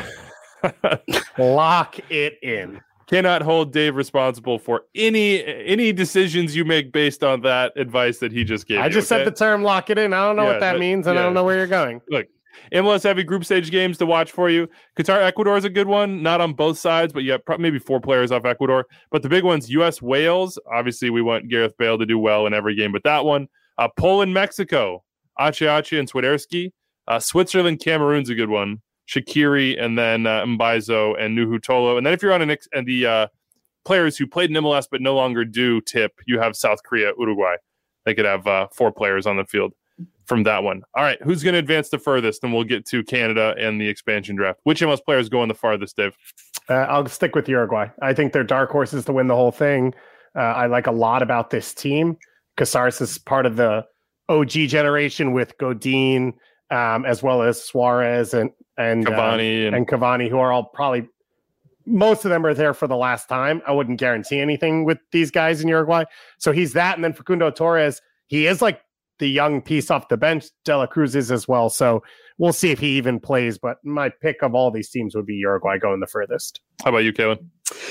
Lock it in. Cannot hold Dave responsible for any any decisions you make based on that advice that he just gave. I you, just okay? said the term lock it in. I don't know Yeah, what that but- means, and I yeah. don't know where you're going. Look, M L S heavy group stage games to watch for you. Qatar, Ecuador is a good one. Not on both sides, but you have probably maybe four players off Ecuador. But the big ones, U S Wales. Obviously, we want Gareth Bale to do well in every game, but that one. Uh, Poland, Mexico. Ache Ache and Swiderski. Uh, Switzerland, Cameroon's a good one. Shaqiri and then uh, Mbaizo and Nuhu Tolo. And then if you're on an ex- and the uh, players who played in M L S but no longer do tip, you have South Korea, Uruguay. They could have uh, four players on the field from that one. All right, who's going to advance the furthest? And we'll get to Canada and the expansion draft. Which M L S players going the farthest, Dave? Uh, I'll stick with Uruguay. I think they're dark horses to win the whole thing. Uh, I like a lot about this team. Casares is part of the O G generation with Godin, um, as well as Suarez and and Cavani uh, and- and Cavani, who are all probably most of them are there for the last time. I wouldn't guarantee anything with these guys in Uruguay. So he's that, and then Facundo Torres, he is like the young piece off the bench. De La Cruz is as well. So we'll see if he even plays. But my pick of all these teams would be Uruguay going the furthest. How about you, Kalen?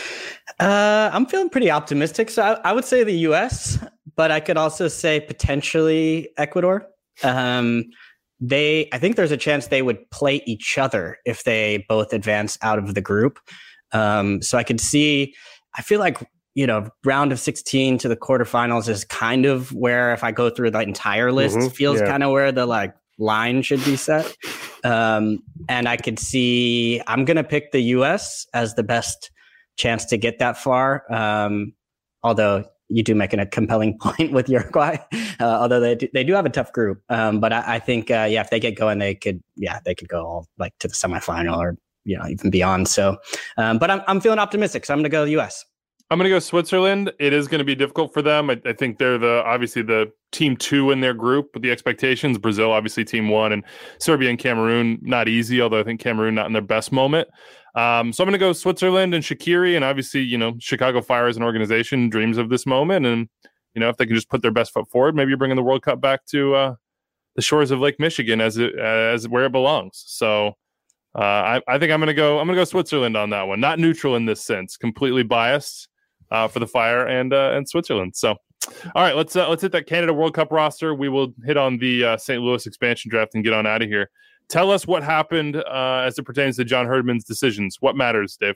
Uh, I'm feeling pretty optimistic. So I, I would say the U S, but I could also say potentially Ecuador. Um, they, I think there's a chance they would play each other if they both advance out of the group. Um, so I could see, I feel like, you know, round of sixteen to the quarterfinals is kind of where, if I go through the entire list, Mhm, feels yeah. kind of where the like line should be set. Um, and I could see, I'm going to pick the U S as the best chance to get that far. Um, although you do make a compelling point with Uruguay, uh, although they do, they do have a tough group. Um, but I, I think, uh, yeah, if they get going, they could, yeah, they could go all like to the semifinal or, you know, even beyond. So, um, but I'm, I'm feeling optimistic. So I'm going to go U S. I'm going to go Switzerland. It is going to be difficult for them. I, I think they're the obviously the team two in their group with the expectations. Brazil, obviously team one, and Serbia and Cameroon, not easy, although I think Cameroon not in their best moment. Um, so I'm going to go Switzerland and Shaqiri, and obviously, you know, Chicago Fire as an organization dreams of this moment. And, you know, if they can just put their best foot forward, maybe you're bringing the World Cup back to uh, the shores of Lake Michigan as it, as where it belongs. So Uh, I, I think I'm gonna go. I'm gonna go Switzerland on that one. Not neutral in this sense. Completely biased uh, for the Fire and uh, and Switzerland. So, all right, let's uh, let's hit that Canada World Cup roster. We will hit on the uh, Saint Louis expansion draft and get on out of here. Tell us what happened uh, as it pertains to John Herdman's decisions. What matters, Dave?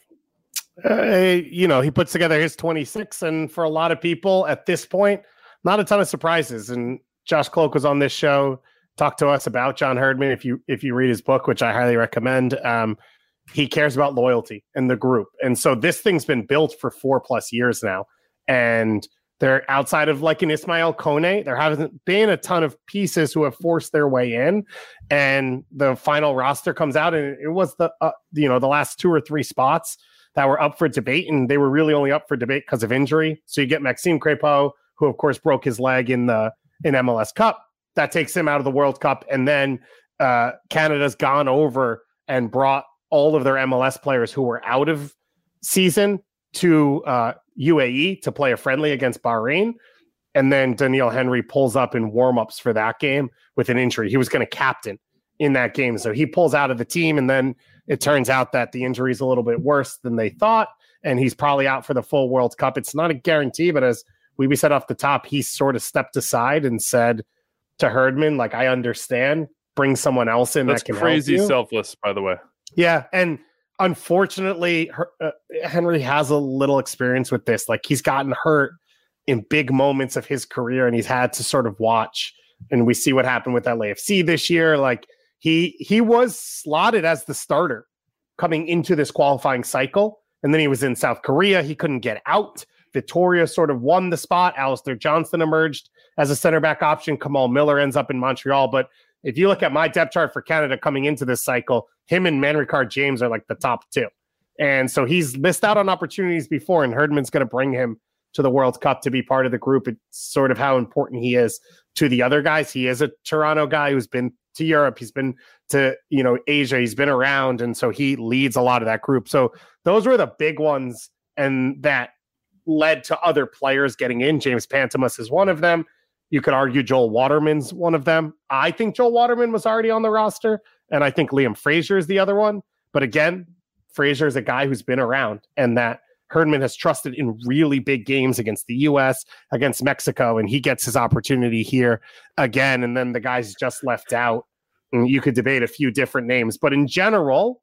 Uh, you know, he puts together his twenty-six, and for a lot of people at this point, not a ton of surprises. And Josh Cloak was on this show. Talk to us about John Herdman. If you if you read his book, which I highly recommend, um, he cares about loyalty in the group, and so this thing's been built for four plus years now. And they're outside of like an Ismail Kone, there hasn't been a ton of pieces who have forced their way in, and the final roster comes out, and it was the uh, you know the last two or three spots that were up for debate, and they were really only up for debate because of injury. So you get Maxime Crépeau, who of course broke his leg in the in M L S Cup. That takes him out of the World Cup. And then uh, Canada's gone over and brought all of their M L S players who were out of season to uh, U A E to play a friendly against Bahrain. And then Daniil Henry pulls up in warmups for that game with an injury. He was going to captain in that game. So he pulls out of the team. And then it turns out that the injury is a little bit worse than they thought. And he's probably out for the full World Cup. It's not a guarantee, but as we said off the top, he sort of stepped aside and said to Herdman, like, I understand, bring someone else in. That's that can crazy help you. Selfless, by the way. Yeah. And unfortunately, her, uh, Henry has a little experience with this. Like, he's gotten hurt in big moments of his career, and he's had to sort of watch. And we see what happened with L A F C this year. Like, he he was slotted as the starter coming into this qualifying cycle. And then he was in South Korea. He couldn't get out. Victoria sort of won the spot. Alistair Johnston emerged as a center back option. Kamal Miller ends up in Montreal. But if you look at my depth chart for Canada coming into this cycle, him and Man Ricard James are like the top two. And so he's missed out on opportunities before, and Herdman's going to bring him to the World Cup to be part of the group. It's sort of how important he is to the other guys. He is a Toronto guy who's been to Europe. He's been to, you know, Asia. He's been around. And so he leads a lot of that group. So those were the big ones, and that led to other players getting in. James Pantemis is one of them. You could argue Joel Waterman's one of them. I think Joel Waterman was already on the roster, and I think Liam Fraser is the other one. But again, Fraser is a guy who's been around, and that Herdman has trusted in really big games against the U S, against Mexico, and he gets his opportunity here again. And then the guys just left out, and you could debate a few different names. But in general,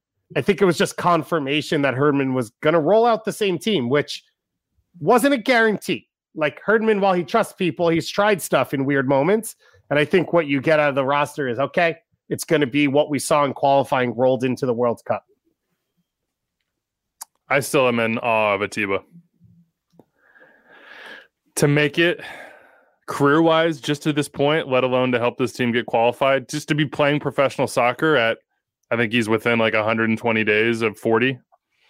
I think it was just confirmation that Herdman was going to roll out the same team, which wasn't a guarantee. Like, Herdman, while he trusts people, he's tried stuff in weird moments. And I think what you get out of the roster is, okay, it's going to be what we saw in qualifying rolled into the World Cup. I still am in awe of Atiba. To make it career-wise just to this point, let alone to help this team get qualified, just to be playing professional soccer at, I think he's within like one hundred twenty days of forty.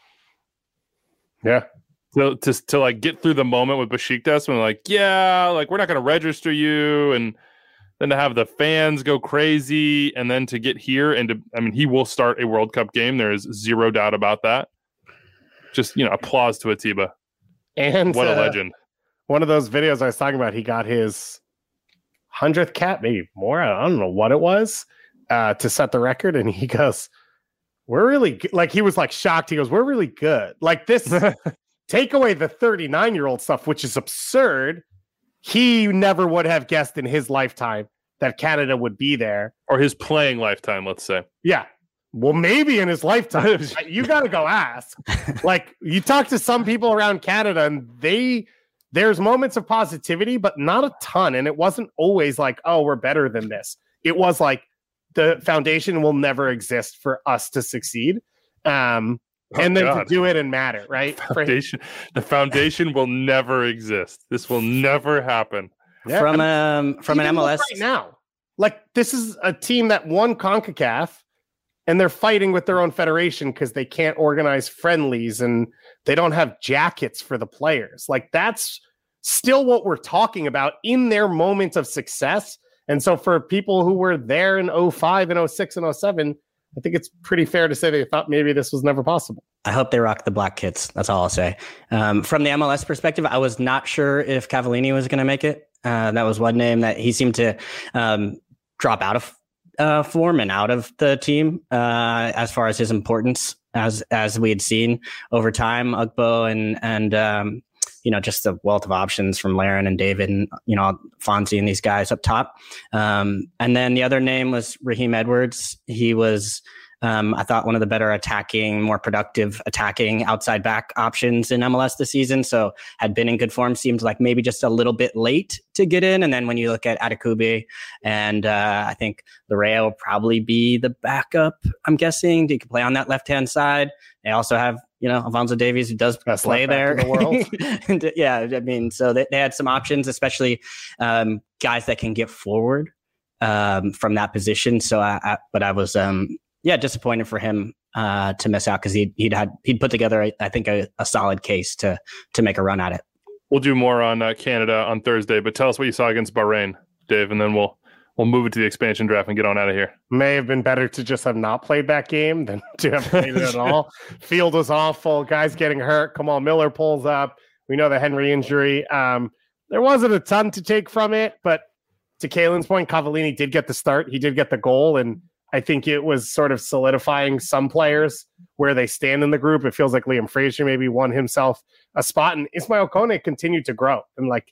Yeah. So to, to like get through the moment with Besiktas when like, yeah, like we're not going to register you, and then to have the fans go crazy, and then to get here and to, I mean, he will start a World Cup game. There is zero doubt about that. Just, you know, applause to Atiba. And what a uh, legend. One of those videos I was talking about, he got his hundredth cap, maybe more. I don't know what it was, uh, to set the record. And he goes, we're really good. Like, he was like shocked. He goes, we're really good. Like, this take away the thirty-nine year old stuff, which is absurd. He never would have guessed in his lifetime that Canada would be there, or his playing lifetime, let's say. Yeah. Well, maybe in his lifetime. You got to go ask. Like, you talk to some people around Canada, and they there's moments of positivity, but not a ton. And it wasn't always like, oh, we're better than this. It was like, the foundation will never exist for us to succeed. Um, Oh, and then God. to do it and matter, right? Foundation, the foundation will never exist. This will never happen. Yeah. From um from an M L S right now. Like, this is a team that won CONCACAF, and they're fighting with their own federation because they can't organize friendlies and they don't have jackets for the players. Like, that's still what we're talking about in their moment of success. And so for people who were there in oh five and oh six and oh seven, I think it's pretty fair to say they thought maybe this was never possible. I hope they rock the black kits. That's all I'll say. Um, from the M L S perspective, I was not sure if Cavallini was going to make it. Uh, that was one name that he seemed to um, drop out of uh, Foreman out of the team uh, as far as his importance, as as we had seen over time. Ugbo and and um, you know, just the wealth of options from Laren and David and, you know, Fonzie and these guys up top. Um, and then the other name was Raheem Edwards. He was, um, I thought, one of the better attacking, more productive attacking outside back options in M L S this season. So had been in good form, seemed like maybe just a little bit late to get in. And then when you look at Adekugbe and uh, I think Larea will probably be the backup, I'm guessing. He can play on that left-hand side. They also have, you know, Alphonso Davies, who does Best play there. In the world. and, yeah, I mean, so they, they had some options, especially um, guys that can get forward um, from that position. So, I, I but I was, um, yeah, disappointed for him uh, to miss out because he he'd had he'd put together, I, I think, a, a solid case to to make a run at it. We'll do more on uh, Canada on Thursday, but tell us what you saw against Bahrain, Dave, and then we'll. We'll move it to the expansion draft and get on out of here. May have been better to just have not played that game than to have played it at all. Field was awful. Guys getting hurt. Kamal Miller pulls up. We know the Henry injury. Um, there wasn't a ton to take from it, but to Kalen's point, Cavallini did get the start. He did get the goal, and I think it was sort of solidifying some players where they stand in the group. It feels like Liam Fraser maybe won himself a spot, and Ismail Kone continued to grow. And like,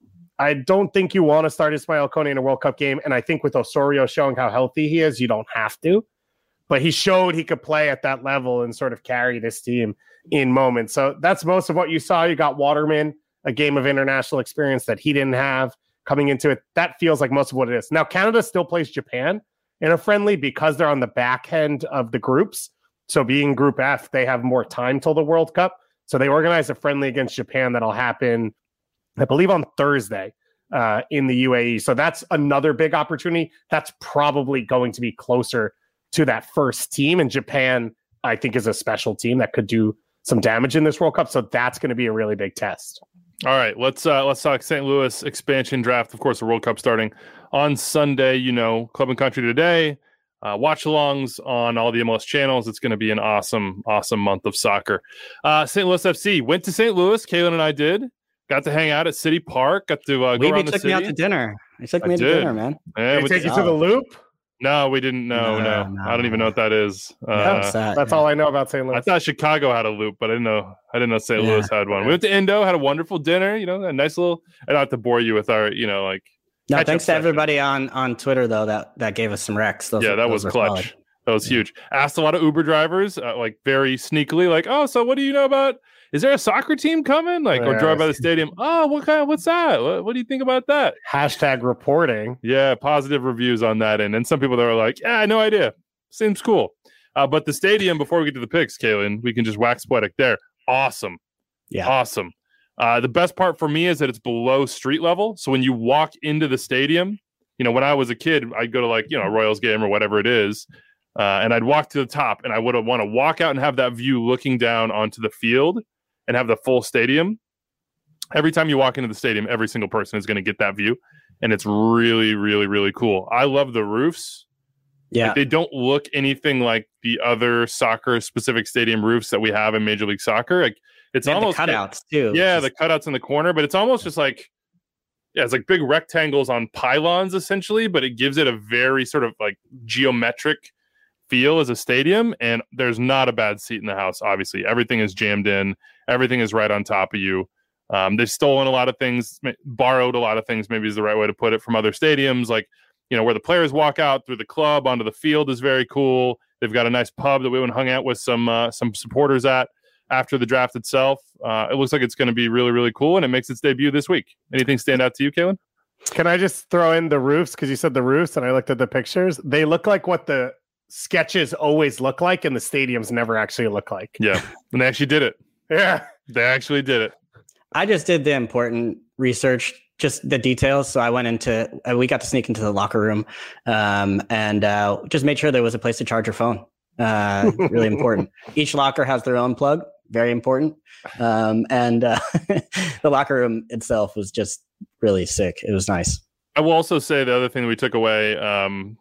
I don't think you want to start Ismail Kone in a World Cup game. And I think with Osorio showing how healthy he is, you don't have to. But he showed he could play at that level and sort of carry this team in moments. So that's most of what you saw. You got Waterman, a game of international experience that he didn't have coming into it. That feels like most of what it is. Now, Canada still plays Japan in a friendly because they're on the back end of the groups. So being Group F, they have more time till the World Cup. So they organize a friendly against Japan that'll happen, I believe, on Thursday uh, in the U A E. So that's another big opportunity. That's probably going to be closer to that first team. And Japan, I think, is a special team that could do some damage in this World Cup. So that's going to be a really big test. All right, let's uh, let's talk Saint Louis expansion draft. Of course, the World Cup starting on Sunday. You know, Club and Country today. Uh, watch-alongs on all the M L S channels. It's going to be an awesome, awesome month of soccer. Uh, Saint Louis F C went to Saint Louis. Kalen and I did. Got to hang out at City Park. Got to uh, go around the city. took me out to dinner. He took me I to did. dinner, man. Yeah, Did they take you to the Loop? No, we didn't. No, no, No, no. I don't even know what that is. Uh, That's sad, That's yeah. all I know about Saint Louis. I thought Chicago had a loop, but I didn't know. I didn't know Saint Yeah. Louis had one. We went to Indo, had a wonderful dinner. You know, a nice little. I don't have to bore you with our, you know, like. No, catch-up thanks to session. everybody on, on Twitter though that, that gave us some recs. Those Yeah, were- that those was were clutch. solid. That was huge. Asked a lot of Uber drivers, uh, like very sneakily, like, "Oh, so what do you know about? Is there a soccer team coming?" Like, or drive by the stadium. Oh, what kind? Of, what's that? What, what do you think about that? Hashtag reporting. Yeah, positive reviews on that end, and some people that were like, "Yeah, no idea. Seems cool." Uh, but the stadium, before we get to the picks, Kalen, we can just wax poetic there. Awesome, Yeah. awesome. Uh, the best part for me is that it's below street level. So when you walk into the stadium, you know, when I was a kid, I'd go to like, you know, a Royals game or whatever it is. Uh, and I'd walk to the top and I would want to walk out and have that view looking down onto the field and have the full stadium. Every time you walk into the stadium, every single person is going to get that view. And it's really, really, really cool. I love the roofs. Yeah. Like, they don't look anything like the other soccer specific stadium roofs that we have in Major League Soccer. Like it's They have the almost cutouts too. yeah, Just- the cutouts in the corner, but it's almost just like, yeah, it's like big rectangles on pylons essentially, but it gives it a very sort of like geometric feel as a stadium. And there's not a bad seat in the house. Obviously, everything is jammed in, everything is right on top of you. Um, they've stolen a lot of things, borrowed a lot of things, maybe is the right way to put it, from other stadiums. Like, you know, where the players walk out through the club onto the field is very cool. They've got a nice pub that we went and hung out with some uh, some supporters at after the draft itself. Uh, it looks like it's going to be really, really cool, and it makes its debut this week. Anything stand out to you, Kalen? Can I just throw in the roofs? Because you said the roofs, and I looked at the pictures. They look like what the sketches always look like, and the stadiums never actually look like. Yeah, and they actually did it. Yeah. They actually did it. I just did the important research, just the details. So I went into, uh, we got to sneak into the locker room um, and uh, just made sure there was a place to charge your phone. Uh, really important. Each locker has their own plug. Very important. Um, and uh, the locker room itself was just really sick. It was nice. I will also say the other thing that we took away, um,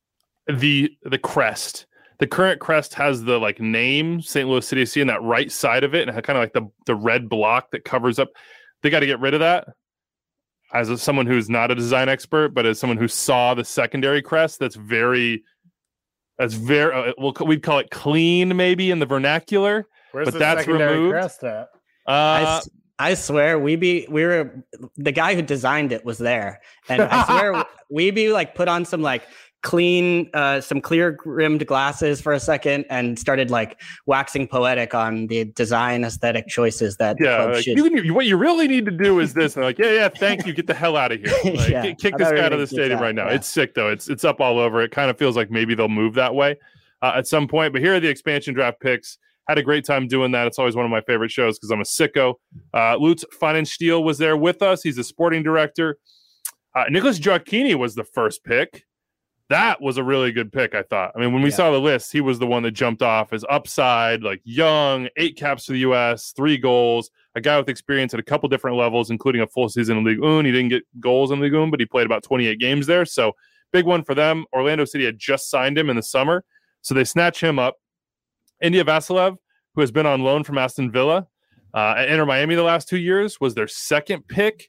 the the crest. The current crest has the like name Saint Louis City F C in that right side of it, and kind of like the the red block that covers up. They got to get rid of that. as a, someone who's not a design expert, but as someone who saw the secondary crest, that's very, that's very, uh, we'll, we'd call it clean maybe in the vernacular, Where's but the that's secondary removed. crest at? I, Uh, s- I swear we be we were the guy who designed it was there, and I swear we be like put on some like clean uh some clear rimmed glasses for a second and started like waxing poetic on the design aesthetic choices that the yeah, club like, should. you, you- what you really need to do is this. And they're like, yeah, yeah, thank you. Get the hell out of here. Like, Yeah, kick, kick I this thought we guy were out of gonna the keep stadium that, right now. yeah. It's sick though. It's it's up all over. It kind of feels like maybe they'll move that way uh, at some point. But here are the expansion draft picks. Had a great time doing that. It's always one of my favorite shows because I'm a sicko. Uh, Lutz Pfannenstiel was there with us. He's a sporting director. Uh, Nicholas Gioacchini was the first pick. That was a really good pick, I thought. I mean, when we Yeah. saw the list, he was the one that jumped off as upside, like young, eight caps for the U S, three goals, a guy with experience at a couple different levels, including a full season in Ligue one. He didn't get goals in Ligue one, but he played about twenty-eight games there. So big one for them. Orlando City had just signed him in the summer, so they snatch him up. India Vasilev, who has been on loan from Aston Villa uh, at Inter Miami the last two years, was their second pick.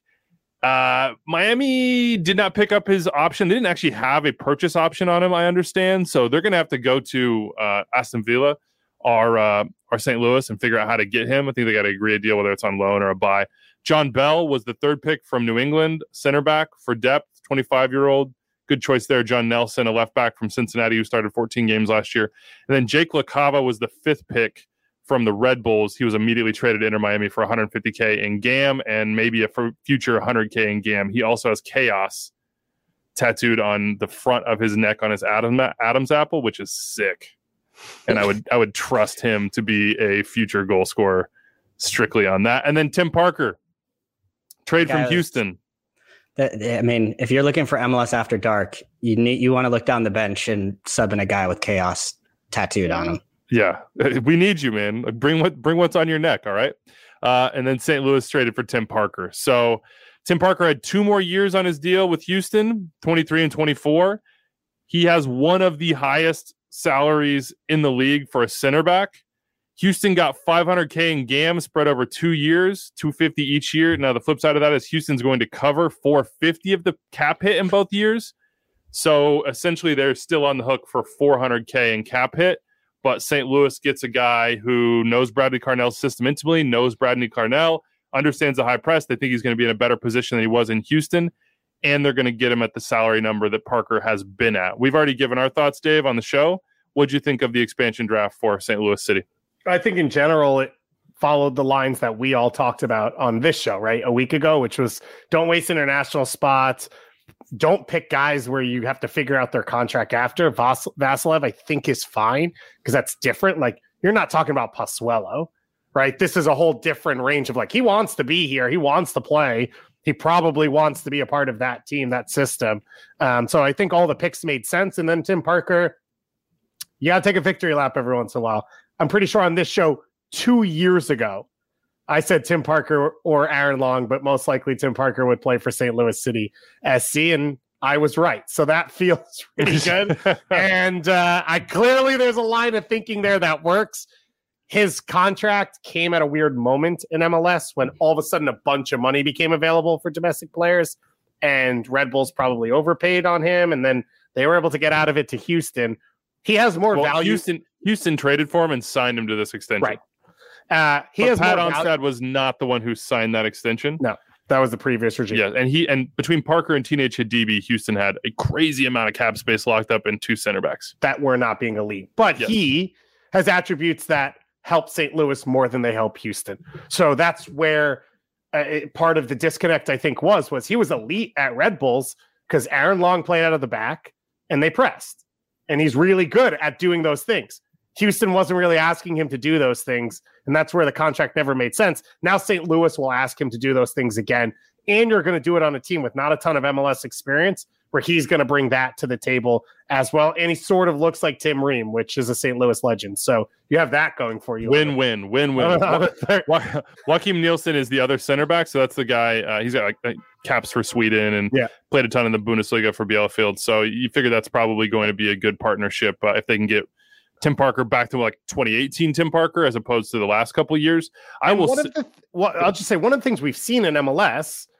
Uh, Miami did not pick up his option. They didn't actually have a purchase option on him, I understand. So they're going to have to go to uh, Aston Villa or, uh, or Saint Louis and figure out how to get him. I think they got to agree a deal, whether it's on loan or a buy. John Bell was the third pick from New England, center back for depth, twenty-five-year-old. Good choice there. John Nelson, a left back from Cincinnati who started fourteen games last year. And then Jake LaCava was the fifth pick from the Red Bulls. He was immediately traded to Inter Miami for one hundred fifty K in G A M and maybe a f- future one hundred K in G A M. He also has chaos tattooed on the front of his neck on his Adam, Adam's apple, which is sick. And I would I would trust him to be a future goal scorer strictly on that. And then Tim Parker, trade from Guys. Houston. That- I mean, if you're looking for M L S After Dark, you need you want to look down the bench and sub in a guy with chaos tattooed on him. Yeah, we need you, man. Like, bring what bring what's on your neck, all right? Uh, and then Saint Louis traded for Tim Parker. So Tim Parker had two more years on his deal with Houston, twenty-three and twenty-four. He has one of the highest salaries in the league for a center back. Houston got five hundred K in G A M spread over two years, two hundred fifty each year. Now the flip side of that is Houston's going to cover four hundred fifty of the cap hit in both years. So essentially they're still on the hook for four hundred K in cap hit. But Saint Louis gets a guy who knows Bradley Carnell's system intimately, knows Bradley Carnell, understands the high press. They think he's going to be in a better position than he was in Houston, and they're going to get him at the salary number that Parker has been at. We've already given our thoughts, Dave, on the show. What'd you think of the expansion draft for Saint Louis City? I think in general, it followed the lines that we all talked about on this show, right? A week ago, which was don't waste international spots. Don't pick guys where you have to figure out their contract after. Vas- Vasilev, I think, is fine because that's different. Like, you're not talking about Pozuelo, right? This is a whole different range of like, he wants to be here. He wants to play. He probably wants to be a part of that team, that system. Um, so I think all the picks made sense. And then Tim Parker, you got to take a victory lap every once in a while. I'm pretty sure on this show two years ago, I said Tim Parker or Aaron Long, but most likely Tim Parker would play for Saint Louis City S C, and I was right. So that feels pretty good. and uh, I clearly there's a line of thinking there that works. His contract came at a weird moment in M L S when all of a sudden a bunch of money became available for domestic players, and Red Bulls probably overpaid on him, and then they were able to get out of it to Houston. He has more well, value. Houston, Houston traded for him and signed him to this extension. Right. Uh, he But has Pat more Onstad value. was not the one who signed that extension. No, that was the previous regime. Yeah, and he and between Parker and Teenage Hadibi, Houston had a crazy amount of cap space locked up in two center backs. That were not being elite. But Yes. he has attributes that help Saint Louis more than they help Houston. So that's where uh, it, part of the disconnect, I think, was, was he was elite at Red Bulls because Aaron Long played out of the back and they pressed. And he's really good at doing those things. Houston wasn't really asking him to do those things, and that's where the contract never made sense. Now Saint Louis will ask him to do those things again, and you're going to do it on a team with not a ton of M L S experience, where he's going to bring that to the table as well. And he sort of looks like Tim Ream, which is a Saint Louis legend. So you have that going for you. Win, win, win, win. Wa- Joachim Nielsen is the other center back, so that's the guy. Uh, he's got like uh, caps for Sweden and Yeah. played a ton in the Bundesliga for Bielefeld. So you figure that's probably going to be a good partnership uh, if they can get Tim Parker back to like twenty eighteen Tim Parker as opposed to the last couple of years. I will. One s- of the, well, I'll just say one of the things we've seen in M L S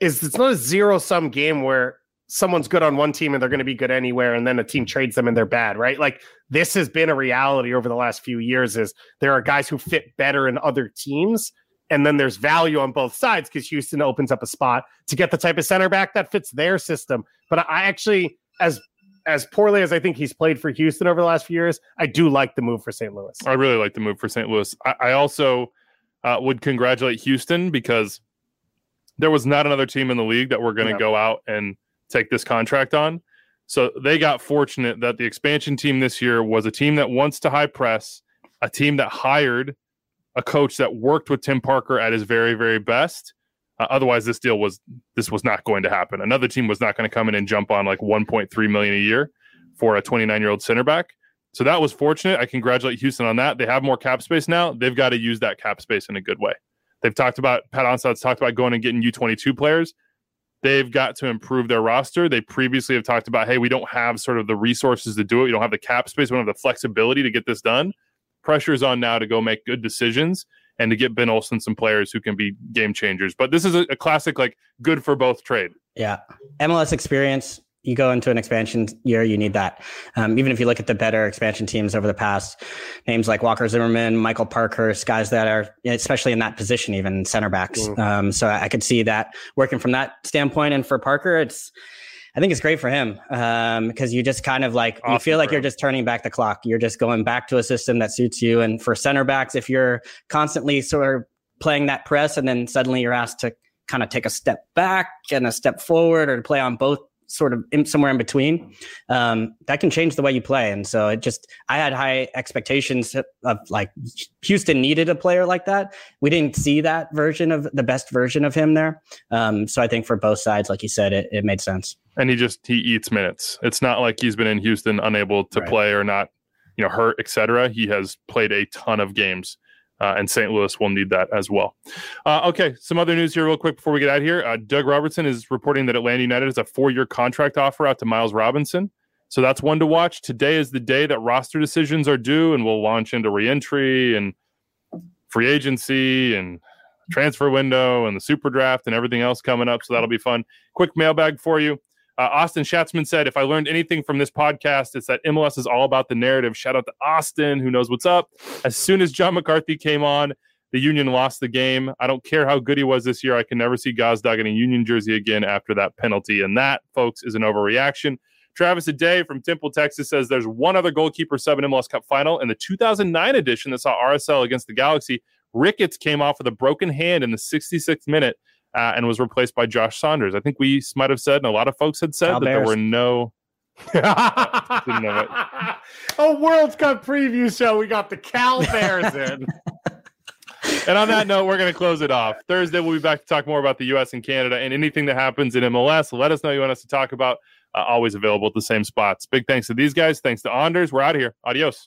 is it's not a zero sum game where someone's good on one team and they're going to be good anywhere, and then a team trades them and they're bad, right? Like this has been a reality over the last few years. Is there are guys who fit better in other teams, and then there's value on both sides because Houston opens up a spot to get the type of center back that fits their system. But I actually, as as poorly as I think he's played for Houston over the last few years, I do like the move for Saint Louis. I really like the move for Saint Louis. I, I also uh, would congratulate Houston because there was not another team in the league that were going to yeah. go out and take this contract on. So they got fortunate that the expansion team this year was a team that wants to high press, a team that hired a coach that worked with Tim Parker at his very, very best. Uh, otherwise, this deal was this was not going to happen. Another team was not going to come in and jump on like one point three million dollars a year for a twenty-nine-year-old center back. So that was fortunate. I congratulate Houston on that. They have more cap space now. They've got to use that cap space in a good way. They've talked about, Pat Onstad's talked about going and getting U twenty-two players. They've got to improve their roster. They previously have talked about, hey, we don't have sort of the resources to do it. We don't have the cap space. We don't have the flexibility to get this done. Pressure's on now to go make good decisions and to get Ben Olsen some players who can be game changers. But this is a, a classic, like, good for both trade. Yeah. M L S experience. You go into an expansion year, you need that. Um, even if you look at the better expansion teams over the past, names like Walker Zimmerman, Michael Parkhurst, guys that are, especially in that position, even center backs. Mm. Um, so I could see that working from that standpoint. And for Parker, it's, I think it's great for him um, because you just kind of like, awesome, you feel like bro. You're just turning back the clock. You're just going back to a system that suits you. And for center backs, if you're constantly sort of playing that press and then suddenly you're asked to kind of take a step back and a step forward or to play on both sort of in, somewhere in between, um, that can change the way you play. And so it just, I had high expectations of, of like Houston needed a player like that. We didn't see that version of the best version of him there. Um, so I think for both sides, like you said, it, it made sense. And he just, he eats minutes. It's not like he's been in Houston unable to right. play or not, you know, hurt, et cetera. He has played a ton of games. Uh, and Saint Louis will need that as well. Uh, okay, some other news here real quick before we get out of here. Uh, Doug Robertson is reporting that Atlanta United has a four-year contract offer out to Miles Robinson. So that's one to watch. Today is the day that roster decisions are due, and we'll launch into re-entry and free agency and transfer window and the super draft and everything else coming up. So that'll be fun. Quick mailbag for you. Uh, Austin Schatzman said, if I learned anything from this podcast, it's that M L S is all about the narrative. Shout out to Austin, who knows what's up. As soon as John McCarthy came on, the Union lost the game. I don't care how good he was this year. I can never see Gazdag in a Union jersey again after that penalty. And that, folks, is an overreaction. Travis Aday from Temple, Texas says there's one other goalkeeper sub in M L S Cup final. In the two thousand nine edition that saw R S L against the Galaxy, Ricketts came off with a broken hand in the sixty-sixth minute. Uh, and was replaced by Josh Saunders. I think we might have said, and a lot of folks had said, Cal that Bears. There were no... uh, didn't know it. A World Cup preview show. We got the Cal Bears in. And on that note, we're going to close it off. Thursday, we'll be back to talk more about the U S and Canada and anything that happens in M L S. Let us know you want us to talk about. Uh, always available at the same spots. Big thanks to these guys. Thanks to Anders. We're out of here. Adios.